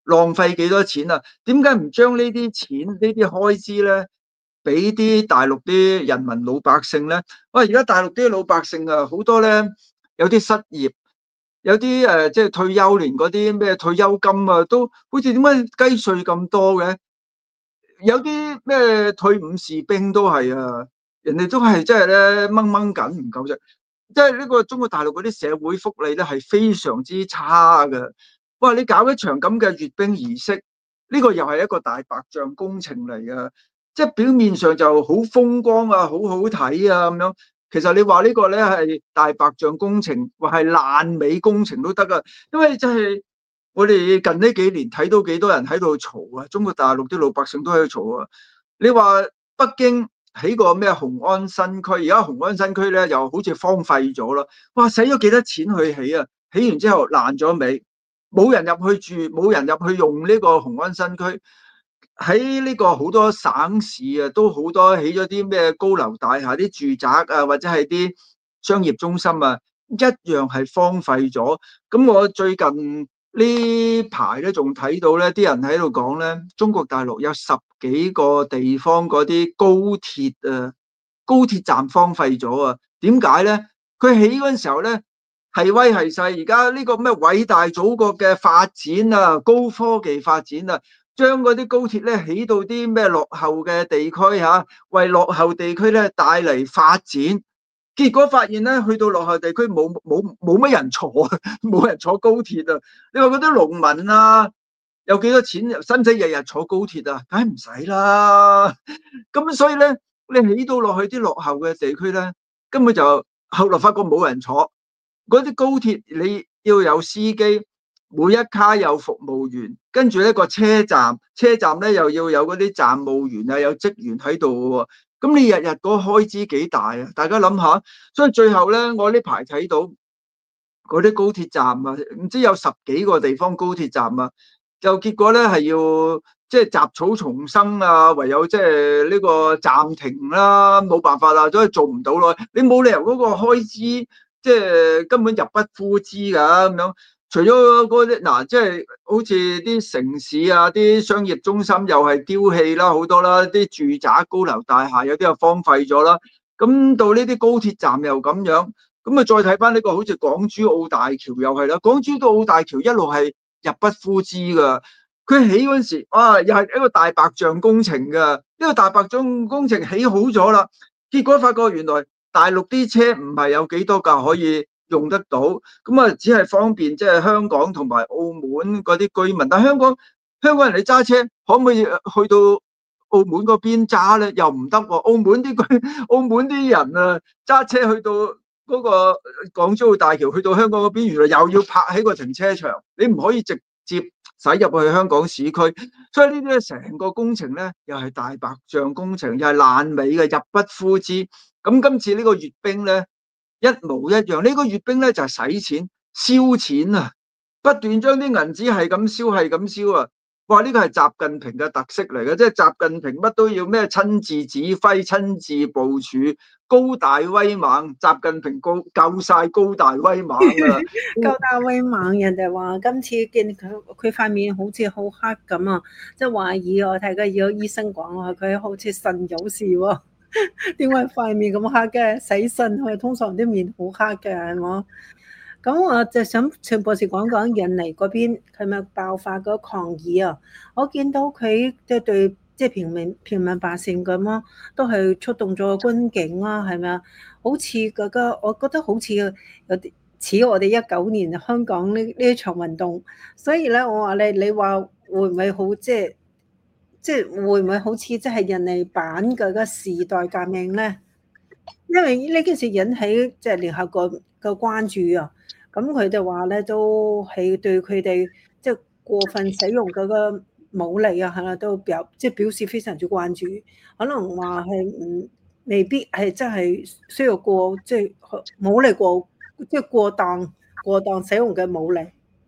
浪費幾多錢啊？點解唔將呢啲錢呢啲開支咧，俾啲大陸啲人民老百姓咧？哇！而家大陸啲老百姓啊，好多咧有啲失業，有啲誒即係退休年嗰啲咩退休金啊，都好似點解雞碎咁多嘅？有啲咩退伍士兵都係啊，人哋都係即係咧掹掹緊唔夠啫。即係呢個中國大陸嗰啲社會福利咧係非常之差嘅。哇！你搞一場咁嘅閱兵儀式，呢個又係一個大白象工程嚟嘅，即係表面上就好風光啊，好好睇啊咁樣。其實你話呢個咧係大白象工程，或係爛尾工程都得啊，因為真係。我哋近呢幾年睇到幾多人喺度嘈啊！中國大陸啲老百姓都喺度嘈啊！你話北京起個咩雄安新區，而家雄安新區咧又好似荒廢咗啦！哇，使咗幾多錢去起啊？起完之後爛咗尾，冇人入去住，冇人入去用呢個雄安新區。喺呢個好多省市啊，都好多起咗啲咩高樓大廈、啲住宅啊，或者係啲商業中心啊，一樣係荒廢咗。咁我最近呢排咧仲睇到咧，啲人喺度講咧，中國大陸有十幾個地方嗰啲高鐵啊，高鐵站荒廢咗啊。點解咧？佢起嗰陣時候咧係威係勢，而家呢個咩偉大祖國嘅發展啊，高科技發展啊，將嗰啲高鐵咧起到啲咩落後嘅地區嚇、啊，為落後地區咧帶嚟發展。結果發現咧，去到落後地區冇冇冇乜人坐，冇人坐高鐵啊！你話嗰啲農民啊，有幾多錢，使唔使日日坐高鐵啊？梗係唔使啦。咁所以咧，你起到落去啲落後嘅地區咧，根本就後來發覺冇人坐。嗰啲高鐵你要有司機，每一卡有服務員，跟住呢個車站，車站咧又要有嗰啲站務員啊，有職員喺度喎。咁你日日嗰個開支幾大啊？大家諗下。所以最後咧，我呢排睇到嗰啲高鐵站啊，唔知有十幾個地方高鐵站啊，就結果咧係要即係雜草叢生啊，唯有即係呢個暫停啦，冇辦法啦，所以做唔到咯。你冇理由嗰個開支即係根本入不敷支㗎咁樣。除咗嗰啲嗱，即係好似啲城市啊，啲商業中心又係丟棄啦，好多啦，啲住宅高樓大廈有啲又荒廢咗啦。咁到呢啲高鐵站又咁樣，咁啊再睇翻呢個好似港珠澳大橋又係啦，港珠澳大橋一路係入不敷支噶。佢起嗰陣時，哇，又係一個大白象工程噶，呢個大白象工程起好咗啦，結果發覺原來大陸啲車唔係有幾多架可以用得到，咁啊只係方便即係香港同埋澳門嗰啲居民，但係香港香港人你揸車可唔可以去到澳門嗰邊揸咧？又唔得喎。澳門啲澳門啲人啊，揸車去到嗰個港珠澳大橋，去到香港嗰邊，原來又要泊喺個停車場，你唔可以直接駛入去香港市區。所以呢啲咧成個工程咧，又係大白象工程，又係爛尾嘅，入不敷支。咁今次呢個閱兵咧，一模一樣。呢個閱兵咧就係使錢燒錢啊，不斷將啲銀紙係咁燒係咁燒啊。哇！呢個係習近平嘅特色嚟嘅，即係習近平乜都要咩親自指揮、親自部署，高大威猛。習近平高夠晒高大威猛啊！ 高大威猛，人哋話今次見佢佢塊面好似好黑咁啊，即係懷疑我睇過有醫生講話佢好似腎有事喎。點解塊面咁黑嘅？洗腎佢通常啲面好黑嘅係嘛？咁我就想陳博士講講印尼嗰邊佢咪爆發嗰抗議啊！我見到佢即係對即係平民平民百姓咁咯，都係出動咗軍警啦，係咪啊？好似嗰個，我覺得好似有啲似我哋一九年香港呢呢一場運動，所以咧我話你，你話會唔會好即係即係會唔會好似即係印尼版嘅個時代革命咧？因為呢件事引起即係聯合國嘅關注啊！咁佢哋話咧，都係對佢哋即係過分使用嗰個武力啊，係啦，都表即係表示非常之關注。可能話係唔未必係真係需要過即係武力過即係過當過當使用嘅武力。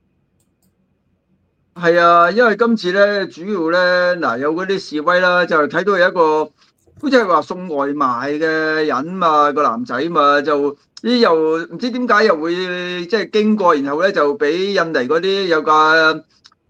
係啊，因為今次咧主要咧嗱有嗰啲示威啦，就睇到有一個好似係話送外賣嘅人嘛，個男仔嘛就。啲又唔知點解又會即係經過，然後咧就俾印尼嗰啲有架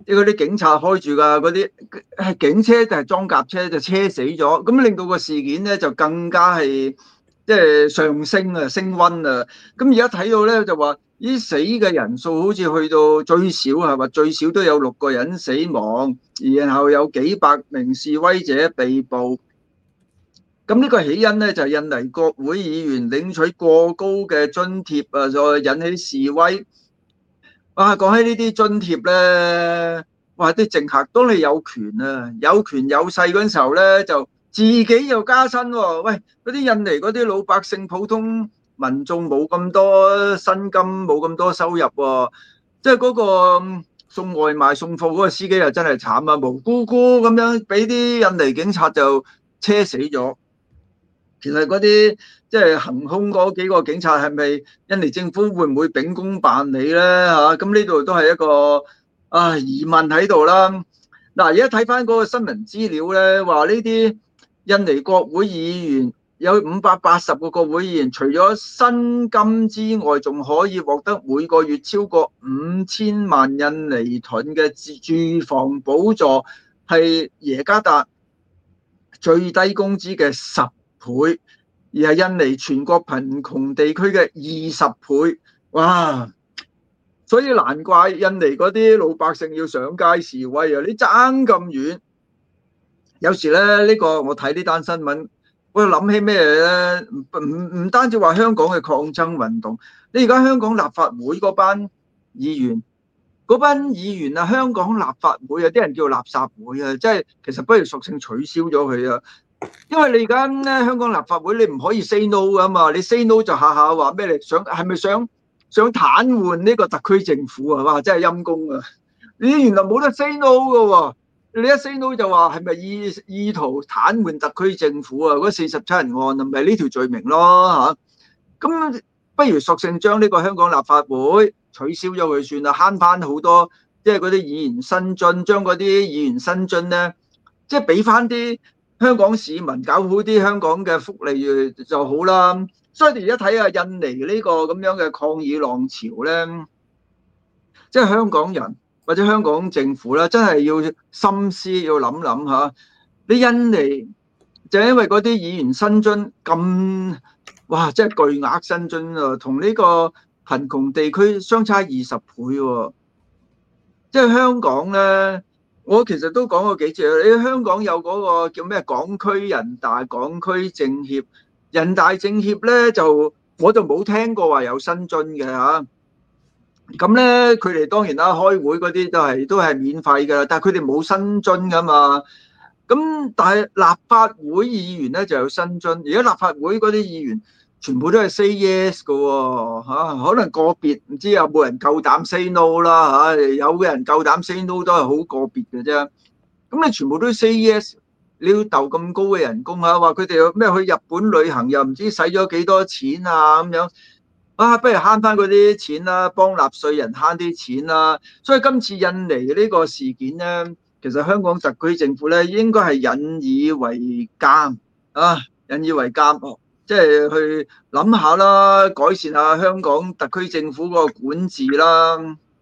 即係嗰啲警察開住㗎嗰啲係警車定係裝甲車就車死咗，咁令到個事件咧就更加係即係上升啊，升溫啊。咁而家睇到咧就話呢死嘅人數好似去到最少係話最少都有六個人死亡，然後有幾百名示威者被捕。咁呢個起因咧就係印尼國會議員領取過高嘅津貼啊，再引起示威。哇，講起呢啲津貼咧，哇啲政客當你有權啊，有權有勢嗰陣時候咧，就自己又加薪喎。喂，嗰啲印尼嗰啲老百姓、普通民眾冇咁多薪金，冇咁多收入喎。即係嗰個送外賣送貨嗰個司機又真係慘啊，無辜辜咁樣俾啲印尼警察就車死咗。其實嗰啲即係行兇嗰幾個警察係咪印尼政府會唔會秉公辦理咧嚇？咁呢度都係一個啊疑問喺度啦。嗱，而家睇翻嗰個新聞資料咧，話呢啲印尼國會議員有五百八十個國會議員，除咗薪金之外，仲可以獲得每個月超過五千萬印尼盾嘅住房補助，係耶加達最低工資嘅十倍，而係印尼全國貧窮地區嘅二十倍。哇！所以難怪印尼嗰啲老百姓要上街示威啊！你爭咁遠，有時咧呢、呢個我睇呢單新聞，我諗起咩咧？唔唔唔單止話香港嘅抗爭運動，你而家香港立法會嗰班議員，嗰班議員啊，香港立法會有啲人叫垃圾會啊，即係其實不如索性取消咗佢啊！因為你而家咧香港立法會，你唔可以 say no 噶嘛，你 say no 就下下話咩？你想係咪想想癱瘓呢個特區政府啊？哇，真係陰公啊！你原來冇得 say no 噶喎，你一 say no 就話係咪意意圖癱瘓特區政府啊？嗰四十七人案係咪呢條罪名咯嚇？咁不如索性將呢個香港立法會取消咗佢算啦，慳翻好多，即係嗰啲議員薪津，將嗰啲議員薪津咧，即係俾翻啲香港市民搞好啲香港嘅福利就好啦。所以你而家睇下印尼呢個咁樣嘅抗議浪潮咧，即係香港人或者香港政府咧，真係要深思，要諗諗下。你印尼就因為嗰啲議員薪津咁，哇！即係巨額薪津啊，同呢個貧窮地區相差二十倍喎。即係香港咧。我其實都講過幾次，你香港有嗰個叫咩港區人大、港區政協，人大政協咧就我就冇聽過話有薪津嘅嚇。咁咧佢哋當然啦，開會嗰啲都係都係免費㗎，但係佢哋冇薪津㗎嘛。咁但係立法會議員咧就有薪津，而家立法會嗰啲議員全部都係 say yes 嘅喎嚇，可能個別唔知有冇人夠膽 say no 啦嚇，有嘅人夠膽 say no 都係好個別嘅啫。咁你全部都 say yes，你要鬥咁高嘅人工嚇，話佢哋有咩去日本旅行又唔知使咗幾多錢啊咁樣，啊不如慳翻嗰啲錢啦，幫納稅人慳啲錢啦。所以今次印尼呢個事件咧，其實香港特區政府咧應該係引以為鑑啊，引以為鑑。即係去諗下啦，改善下香港特區政府個管治啦。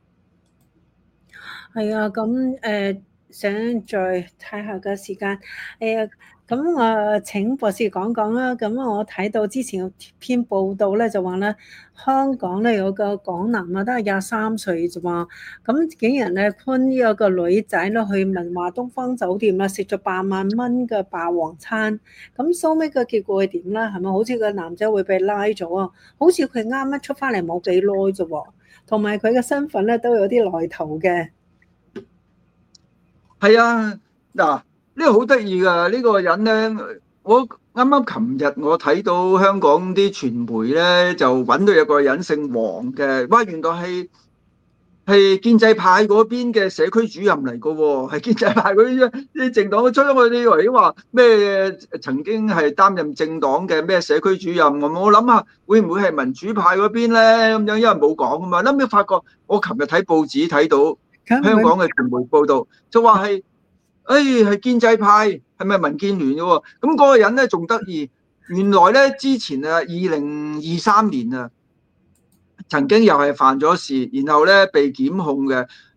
係啊，咁誒、呃、想再睇下個時間，誒咁我請博士講講啦。咁我睇到之前有篇報道咧，就話咧香港咧有個港男啊，都係廿三歲啫嘛，咁竟然咧潘呢個女仔咧去文華東方酒店啦，食咗八萬蚊嘅霸王餐。咁收尾嘅結果係點咧？係咪好似個男仔會被拉咗啊？好似佢啱啱出翻嚟冇幾耐啫喎，同埋佢嘅身份咧都有啲來頭嘅。 係啊，嗱，呢個好得意㗎，呢個人咧，我啱啱琴日我睇到香港啲傳媒咧就揾到有個人姓黃嘅，哇，原來係係建制派嗰邊嘅社區主任嚟㗎喎，係建制派嗰啲啲政黨嘅出咗，我以為話咩曾經係擔任政黨嘅咩社區主任咁，我諗下會唔會係民主派嗰邊咧咁樣，因為冇講啊嘛，後尾發覺我琴日睇報紙睇到。香港嘅傳媒報道就話係，誒係建制派，係咪民建聯嘅喎？咁嗰個人咧仲得意，原來咧之前啊，二零二三年啊，曾經又係犯咗事，然後咧被檢控嘅。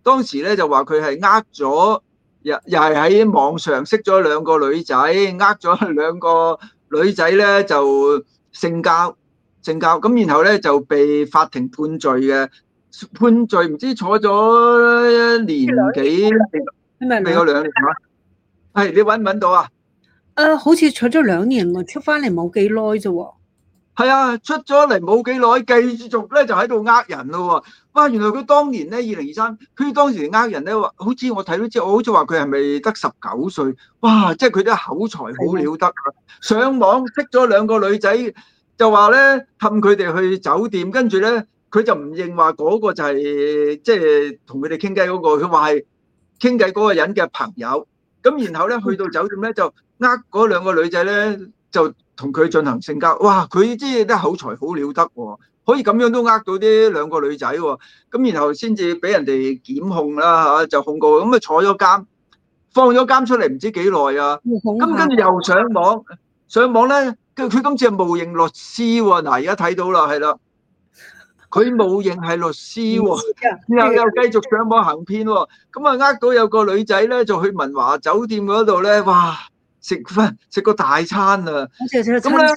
當時咧就話佢係呃咗，又又係喺網上識咗兩個女仔，呃咗兩個女仔咧就性交性交，咁然後咧就被法庭判罪嘅，判罪唔知坐咗年幾， 係咪兩？ 未有兩年啊？係你揾唔揾到啊？ 誒，好似坐咗兩年喎，出翻嚟冇幾耐啫喎。 係啊，出咗嚟冇幾耐，繼續咧就喺度呃人咯喎！哇，原來佢當年咧，二零二三，佢當時呃人咧話，好似我睇到之後，我好似話佢係咪得十九歲？哇！即係佢啲口才好了得啊！上網識咗兩個女仔，就話咧氹佢哋去酒店，跟住咧佢就唔認話嗰個就係即係同佢哋傾偈嗰個，佢話係傾偈嗰個人嘅朋友。咁然後咧去到酒店咧就呃嗰兩個女仔咧就同佢進行性交，哇！佢即係啲口才好了得喎，可以咁樣都呃到啲兩個女仔喎，咁然後先至俾人哋檢控啦嚇，就控告，咁啊坐咗監，放咗監出嚟唔知幾耐啊，咁跟住又上網，上網咧，佢佢今次係冒認律師喎，嗱而家睇到啦，係啦，佢冒認係律師喎，然後又繼續上網行騙喎，咁啊呃到有個女仔咧就去文華酒店嗰度咧，哇！食翻食個大餐啊！咁咧，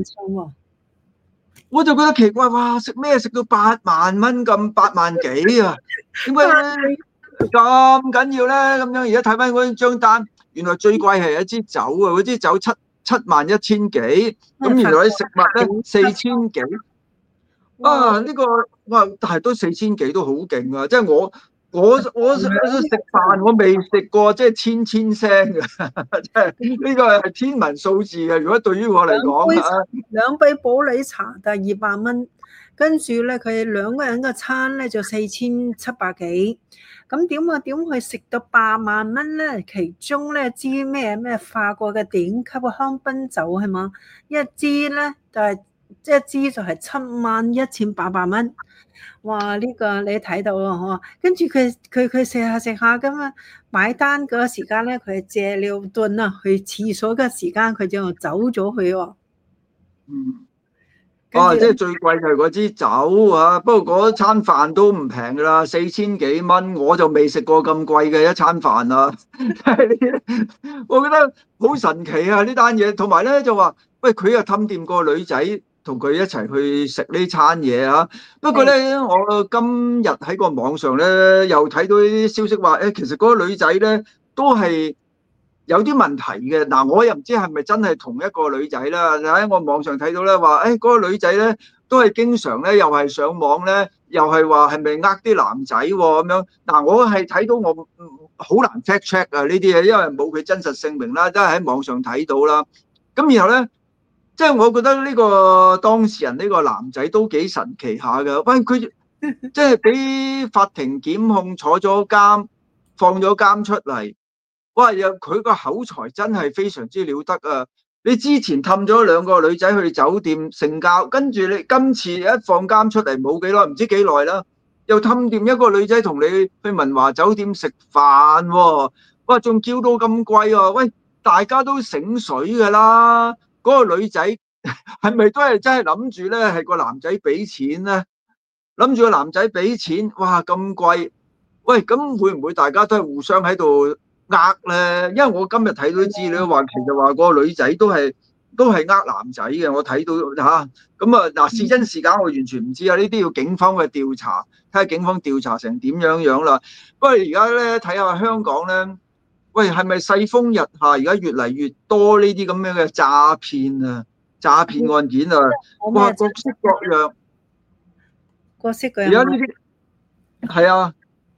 我就覺得奇怪，哇！食咩食到八萬蚊咁，八萬幾啊？點解咁緊要咧？咁樣而家睇翻嗰張單，原來最貴係一支酒啊！嗰支酒七七萬一千幾，咁原來啲食物咧四千幾。啊！呢個哇，但係都四千幾都好勁啊！即係我。我我我食飯我未食過，即係千千聲嘅，即係呢個係天文數字嘅。如果對於我嚟講啊， 兩杯普洱茶就係二百蚊，跟住咧佢兩個人嘅餐咧就四千七百幾。咁點啊點去食到八萬蚊咧？其中咧支咩咩法國嘅頂級嘅香檳酒係嘛？一支咧就係即係一支就係七萬一千八百蚊。哇！呢個你睇到啊，嗬，跟住佢佢佢食下食下咁啊，買單嗰個時間咧，佢係借尿遁啊，去廁所嘅時間佢就走咗去喎。 嗯，哇！即係最貴就係嗰支酒啊，不過嗰餐飯都唔平㗎啦，四千幾蚊，我就未食過咁貴嘅一餐飯啊！我覺得好神奇啊呢單嘢，同埋咧就話，喂，佢又氹掂個女仔。同佢一齊去食呢餐嘢啊！不過咧，我今日喺個網上咧又睇到啲消息話，誒其實嗰個女仔咧都係有啲問題嘅。嗱，我又唔知係咪真係同一個女仔啦。喺我網上睇到咧話，誒嗰個女仔咧都係經常咧又係上網咧，又係話係咪呃啲男仔喎咁樣？嗱，我係睇到我好難 fact check 啊呢啲嘢，因為冇佢真實姓名啦，都係喺網上睇到啦。咁然後咧。即係我覺得呢個當事人呢個男仔都幾神奇下㗎，喂佢即係俾法庭檢控坐咗監，放咗監出嚟，哇！又佢個口才真係非常之了得啊！你之前氹咗兩個女仔去酒店性交，跟住你今次一放監出嚟冇幾耐，唔知幾耐啦，又氹掂一個女仔同你去文華酒店食飯喎，哇！仲叫到咁貴喎，喂！大家都醒水㗎啦〜嗰個女仔係咪都係真係諗住咧？係個男仔俾錢咧？諗住個男仔俾錢，哇咁貴！喂，咁會唔會大家都係互相喺度呃咧？因為我今日睇到啲資料話，其實話個女仔都係都係呃男仔嘅。我睇到嚇咁啊嗱，是真是假我完全唔知啊！呢啲要警方去調查，睇下警方調查成點樣樣啦。不過而家咧睇下香港咧。喂，係咪世風日下？而家越嚟越多呢啲咁樣嘅詐騙啊、詐騙案件啊，哇，各式各樣， 各式各樣。 而家呢啲係啊，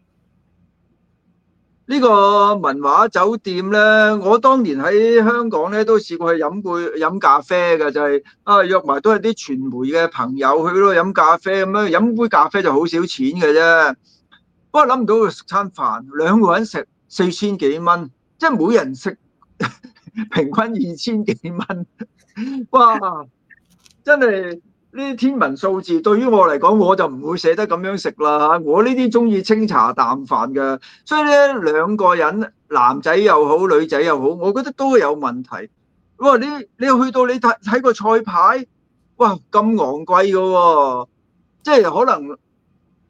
呢個文華酒店咧，我當年喺香港咧都試過去飲杯飲咖啡嘅，就係啊約埋都係啲傳媒嘅朋友去嗰度飲咖啡咁樣，飲杯咖啡就好少錢嘅啫。不過諗唔到佢食餐飯，兩個人食四千幾蚊，即係每人食平均二千幾蚊，哇！真係呢啲天文數字，對於我嚟講，我就唔會捨得咁樣食啦。我呢啲中意清茶淡飯嘅，所以咧兩個人，男仔又好，女仔又好，我覺得都有問題。哇！你你去到你睇睇個菜牌，哇咁昂貴嘅喎，即係可能。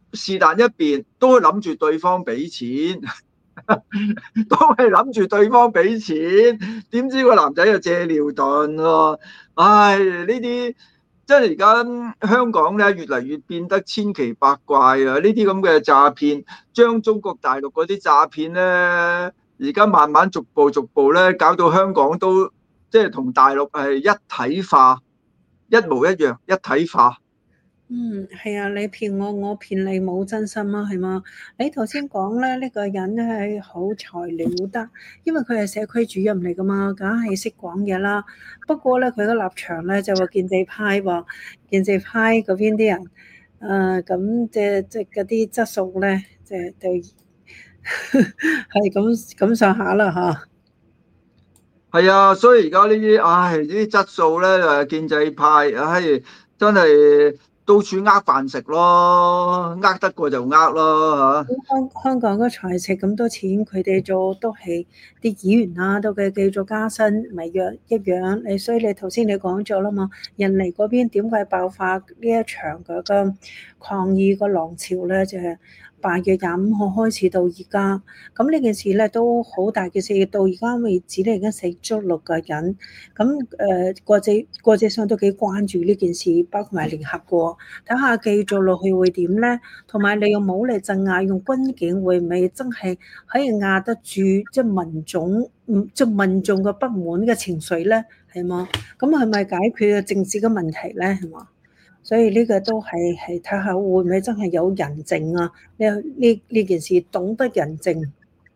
是但一邊都諗住對方俾錢，都係諗住對方俾錢，點知個男仔就借尿遁喎。唉，呢啲真係而家香港咧越嚟越變得千奇百怪啊！呢啲咁嘅詐騙，將中國大陸嗰啲詐騙咧，而家慢慢逐步逐步咧，搞到香港都即係同大陸係一體化，一模一樣，一體化。 嗯，係啊，你騙我，我騙你，冇真心啊，係嘛？你頭先講咧，呢個人咧係好才了得，因為佢係社區主任嚟噶嘛，梗係識講嘢啦。不過咧，佢個立場咧就話建制派喎，建制派嗰邊啲人，誒咁即係即係嗰啲質素咧，即係就係咁咁上下啦嚇。 係啊，所以而家呢啲，唉，呢啲質素咧，誒建制派，唉，真係到處呃飯食咯，呃得過就呃咯嚇。 香香港嘅財赤咁多錢，佢哋做都係啲議員啊，都嘅繼續加薪，咪樣一樣。你所以你頭先你講咗啦嘛，印尼嗰邊點解爆發呢一場嗰個抗議個浪潮咧？就係八月廿五號開始到而家，咁呢件事咧都好大嘅事，到而家為止咧已經死咗六個人。咁誒國際國際上都幾關注呢件事，包括埋聯合國，睇下繼續落去會點咧？同埋你用武力鎮壓，用軍警會唔會真係可以壓得住即係民眾，即係民眾嘅不滿嘅情緒咧？係嘛？咁係咪解決政治嘅問題咧？係嘛？所以呢個都係係睇下會唔會真係有人證啊？呢呢呢件事懂得人證。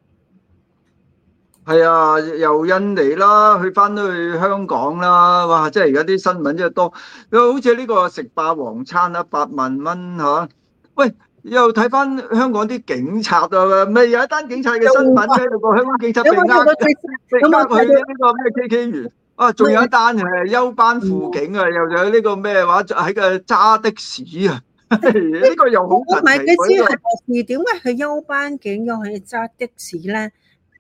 係啊，由印尼啦，去翻到去香港啦，哇！即係而家啲新聞真係多，好似呢個食霸王餐啊，八萬蚊嚇。喂，又睇翻香港啲警察啊，咪有一單警察嘅新聞喺度，個香港警察被呃，被呃去呢個咩 K K 園啊，仲有一單係休班輔警啊，又有呢個咩話喺個揸的士啊，呢個又好我唔係神奇佢知喎。 係點解佢休班警又去揸的士咧？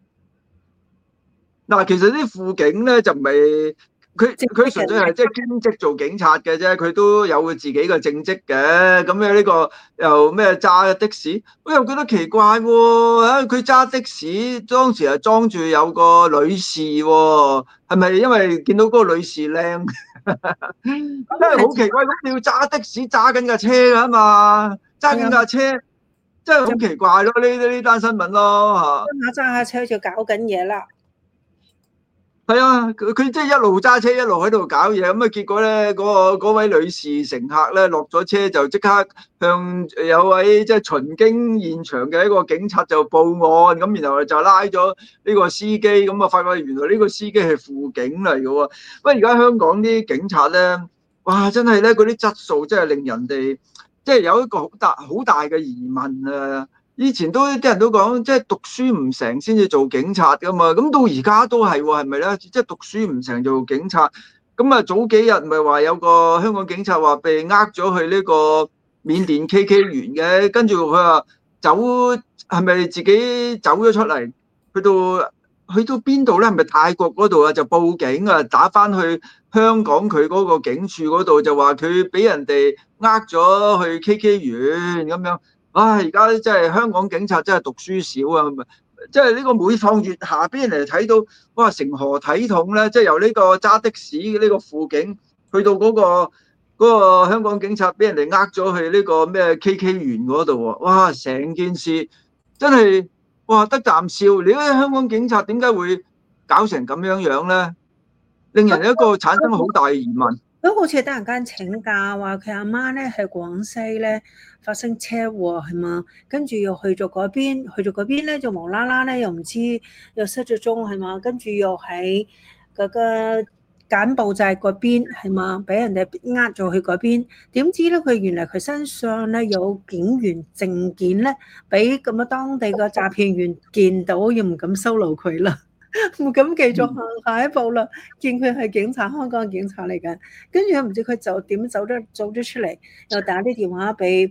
嗱，其實啲輔警咧就唔係佢，佢純粹係即係兼職做警察嘅啫，佢都有佢自己嘅正職嘅。咁樣呢個又咩揸的士，我又覺得奇怪喎。啊，佢揸的士當時係裝住有個女士喎，係咪因為見到嗰個女士靚？真係好奇怪，咁你要揸的士揸緊架車㗎嘛，揸緊架車，真係好奇怪咯。呢呢單新聞咯嚇。 揸下揸下車就搞緊嘢啦。 係啊，佢佢即係一路揸車一路喺度搞嘢，咁啊結果咧，嗰個嗰位女士乘客咧落咗車就即刻向有位即係巡經現場嘅一個警察就報案，咁然後就拉咗呢個司機，咁啊發覺原來呢個司機係輔警嚟嘅喎。不過而家香港啲警察咧，哇真係咧嗰啲質素真係令人哋即係有一個好大好大嘅疑問啊！以前都啲人都講，即係讀書唔成先至做警察噶嘛，咁到而家都係喎，係咪咧？即係讀書唔成做警察，咁啊早幾日咪話有個香港警察話被呃咗去呢個緬甸 K K 園嘅，跟住佢話走係咪自己走咗出嚟，去到去到邊度咧？係咪泰國嗰度啊？就報警啊，打翻去香港佢嗰個警署嗰度，就話佢俾人哋呃咗去 K K 園咁樣。唉，而家真係香港警察真係讀書少啊！即係呢個每況愈下，俾人嚟睇到，哇，成何體統咧？即係由呢個揸的士嘅呢個輔警，去到嗰個嗰個香港警察，俾人哋呃咗去呢個咩 K K 園嗰度喎！哇，成件事真係哇得啖笑！你睇香港警察點解會搞成咁樣樣咧？令人一個產生好大嘅疑問。 都好似突然間請假，話佢阿媽咧喺廣西咧發生車禍係嘛，跟住又去咗嗰邊，去咗嗰邊咧就無啦啦咧又唔知又失咗蹤係嘛，跟住又喺嗰個柬埔寨嗰邊係嘛，俾人哋呃咗去嗰邊，點知咧佢原來佢身上咧有警員證件咧，俾咁啊當地個詐騙員見到，又唔敢收留佢啦。唔敢繼續行下一步啦，見佢係警察，香港警察嚟嘅，跟住唔知佢就點走咗走咗出嚟，又打啲電話俾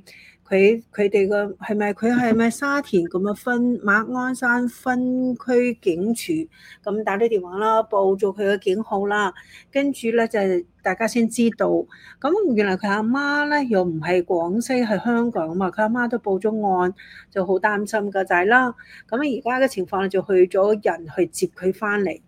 佢佢哋個係咪佢係咪沙田咁樣分馬鞍山分區警署咁打啲電話啦，報咗佢嘅警號啦，跟住咧就大家先知道。咁原來佢阿媽咧又唔係廣西係香港嘛，佢阿媽都報咗案，就好擔心個仔啦。咁而家嘅情況咧就去咗人去接佢翻嚟。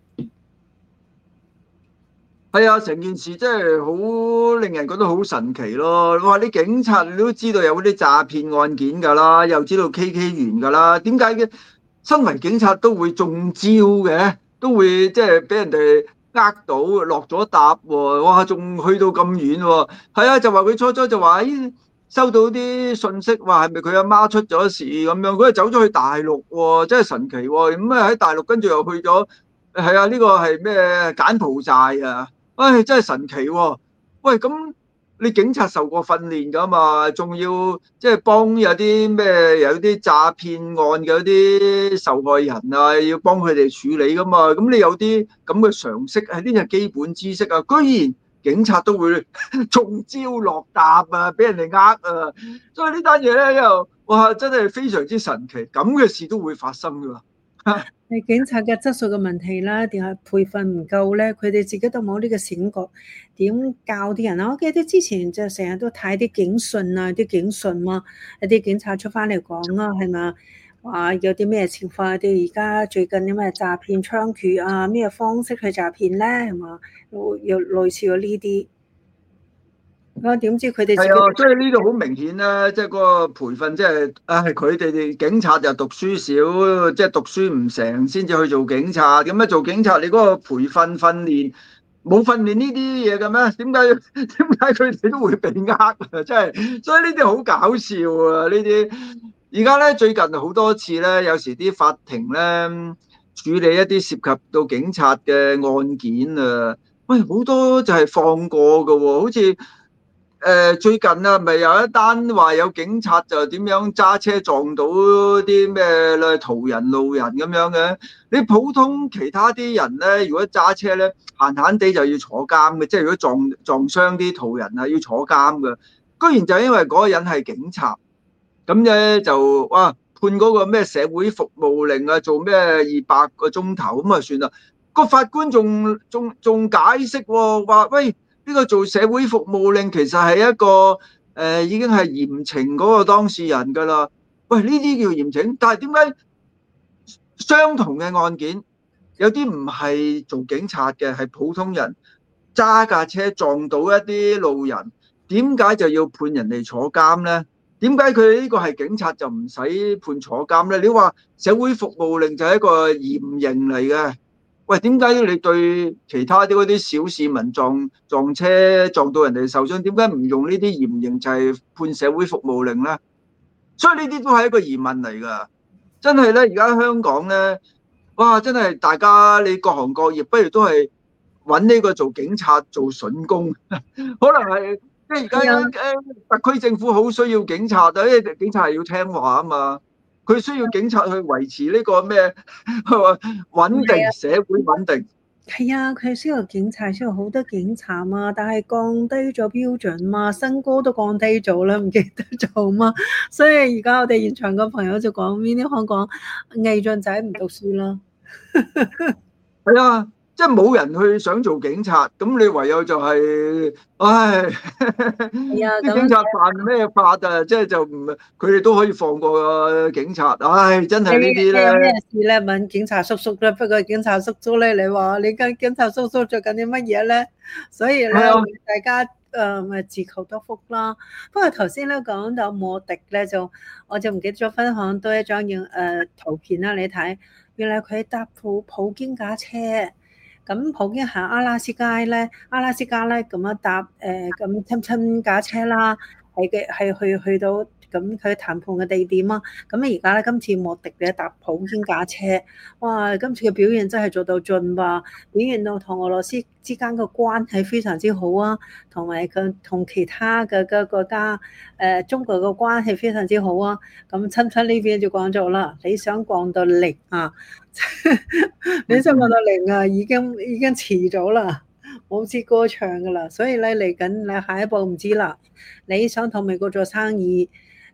係啊，成件事真係好令人覺得好神奇咯！哇，啲警察你都知道有嗰啲詐騙案件㗎啦，又知道 K K 園㗎啦，點解嘅身為警察都會中招嘅？都會即係俾人哋呃到落咗搭喎！哇，仲去到咁遠喎？係啊，就話佢初初就話咦，收到啲信息話係咪佢阿媽出咗事咁樣，佢就走咗去大陸喎，真係神奇喎！咁啊喺大陸跟住又去咗，係啊，呢個係咩柬埔寨啊？唉，真係神奇喎！喂，咁你警察受過訓練㗎嘛？仲要即係幫有啲咩有啲詐騙案嘅啲受害人啊，要幫佢哋處理㗎嘛？咁你有啲咁嘅常識係呢啲係基本知識啊，居然警察都會中招落搭啊，俾人哋呃啊！所以呢單嘢咧又哇，真係非常之神奇，咁嘅事都會發生㗎。 係警察嘅質素嘅問題啦，定係培訓唔夠咧？佢哋自己都冇呢個醒覺，點教啲人啊？我記得之前就成日都睇啲警訊啊，啲警訊嘛，有啲警察出翻嚟講啊，係咪話有啲咩情況？啲而家最近啲咩詐騙猖獗啊，咩方式去詐騙咧？係嘛？有類似咗呢啲。我點知佢哋自己？ 係啊，所以呢度好明顯咧，即係嗰個培訓，即係唉，佢哋哋警察就讀書少，即係讀書唔成，先至去做警察。咁樣做警察，你嗰個培訓訓練冇訓練呢啲嘢嘅咩？點解點解佢哋都會被呃啊？真係，所以呢啲好搞笑啊！呢啲而家咧最近好多次咧，有時啲法庭咧處理一啲涉及到警察嘅案件啊，喂，好多就係放過㗎喎，好似〜誒最近啊，咪有一單話有警察就點樣揸車撞到啲咩咧途人路人咁樣嘅。你普通其他啲人咧，如果揸車咧，閒閒地就要坐監嘅，即係如果撞撞傷啲途人啊，要坐監嘅。居然就因為嗰個人係警察，咁咧就哇判嗰個咩社會服務令啊，做咩二百個鐘頭咁啊算啦。個法官仲仲仲解釋喎，話喂。呢個做社會服務令其實係一個誒、呃，已經係嚴懲嗰個當事人㗎啦。喂，呢啲叫嚴懲，但係點解相同嘅案件有啲唔係做警察嘅，係普通人揸架車撞到一啲路人，點解就要判人哋坐監呢？點解佢呢個係警察就唔使判坐監呢？你話社會服務令就係一個嚴刑嚟嘅。喂，點解你對其他啲嗰啲小市民撞撞車撞到人哋受傷，點解唔用呢啲嚴刑就係判社會服務令咧？所以呢啲都係一個疑問嚟㗎。真係咧，而家香港咧，哇！真係大家你各行各業，不如都係揾呢個做警察做筍工，可能係即係而家誒特區政府好需要警察啊，因為警察係要聽話啊嘛。佢需要警察去維持呢個咩穩定，社會穩定。 係啊，佢需要警察，需要好多警察嘛，但係降低咗標準嘛，身高都降低咗啦，唔記得做嘛。所以而家我哋現場個朋友就講邊啲香港毅進仔唔讀書啦。 係啊。即係冇人去想做警察，咁你唯有就係、是，唉，啲警察犯咩法啊？即係就唔，佢哋都可以放過警察。唉，真係呢啲咧。 有咩事咧？問警察叔叔咧。不過警察叔叔咧，你話你跟警察叔叔做緊啲乜嘢咧？所以咧，啊、大家誒咪、呃、自求多福啦。不過頭先咧講到莫迪咧，就我就唔記得咗分享多一張影誒圖片啦。你睇，原來佢搭普普京架車。咁普京行阿拉斯加咧，阿拉斯加咧咁樣搭誒咁親親架車啦，係嘅係去去到咁佢談判嘅地點啊。咁而家咧今次莫迪咧搭普京架車，哇！今次嘅表現真係做到盡吧，表現到同俄羅斯之間嘅關係非常之好啊，同埋佢同其他嘅嘅國家誒、呃、中國嘅關係非常之好啊。咁親親呢邊就講咗啦，你想降到零啊？你想降到零啊？已經已經遲咗啦，冇支歌唱噶啦。所以咧嚟緊你下一步唔知啦。你想同美國做生意，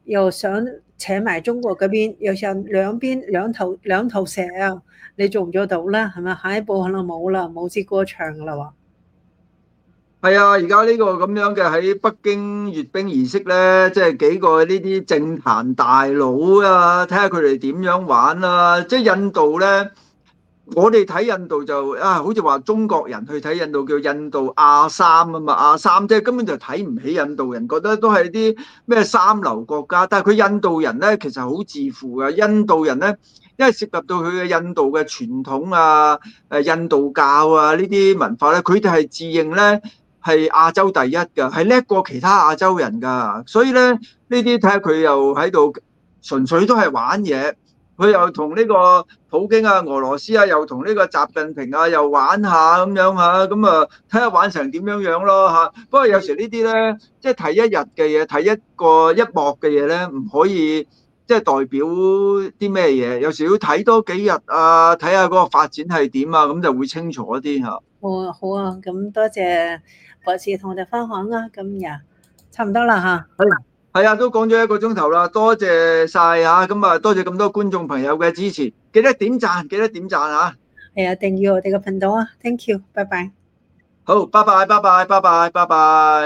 又想扯埋中國嗰邊，又想兩邊兩頭兩頭蛇啊！你做唔做到咧？係咪下一步可能冇啦，冇支歌唱啦喎？ 係啊，而家呢個咁樣嘅喺北京閱兵儀式咧，即係幾個呢啲政壇大佬啊，睇下佢哋點樣玩啊。即係印度咧，我哋睇印度就啊，好似話中國人去睇印度叫印度亞三啊嘛，亞三即係根本就睇唔起印度人，覺得都係啲咩三流國家。但係佢印度人咧，其實好自負嘅。印度人咧，因為涉及到佢嘅印度嘅傳統啊、誒印度教啊呢啲文化咧，佢哋係自認咧係亞洲第一㗎，係叻過其他亞洲人㗎。所以咧，呢啲睇下佢又喺度純粹都係玩嘢。佢又同呢個普京啊、俄羅斯啊，又同呢個習近平啊，又玩下咁樣嚇，咁啊睇下玩成點樣樣咯嚇。不過有時呢啲咧，即係睇一日嘅嘢，睇一個一幕嘅嘢咧，唔可以即係代表啲咩嘢。有時要睇多幾日啊，睇下嗰個發展係點啊，咁就會清楚一啲嚇。 好啊，好啊，咁多謝博士同我哋分享啊，今日差唔多啦嚇。 係啊，都講咗一個鐘頭啦，多謝晒嚇，咁啊多謝咁多觀眾朋友嘅支持，記得點讚，記得點讚嚇。 係啊，訂閱我哋嘅頻道啊，thank you，拜拜。 好，拜拜，拜拜，拜拜，拜拜。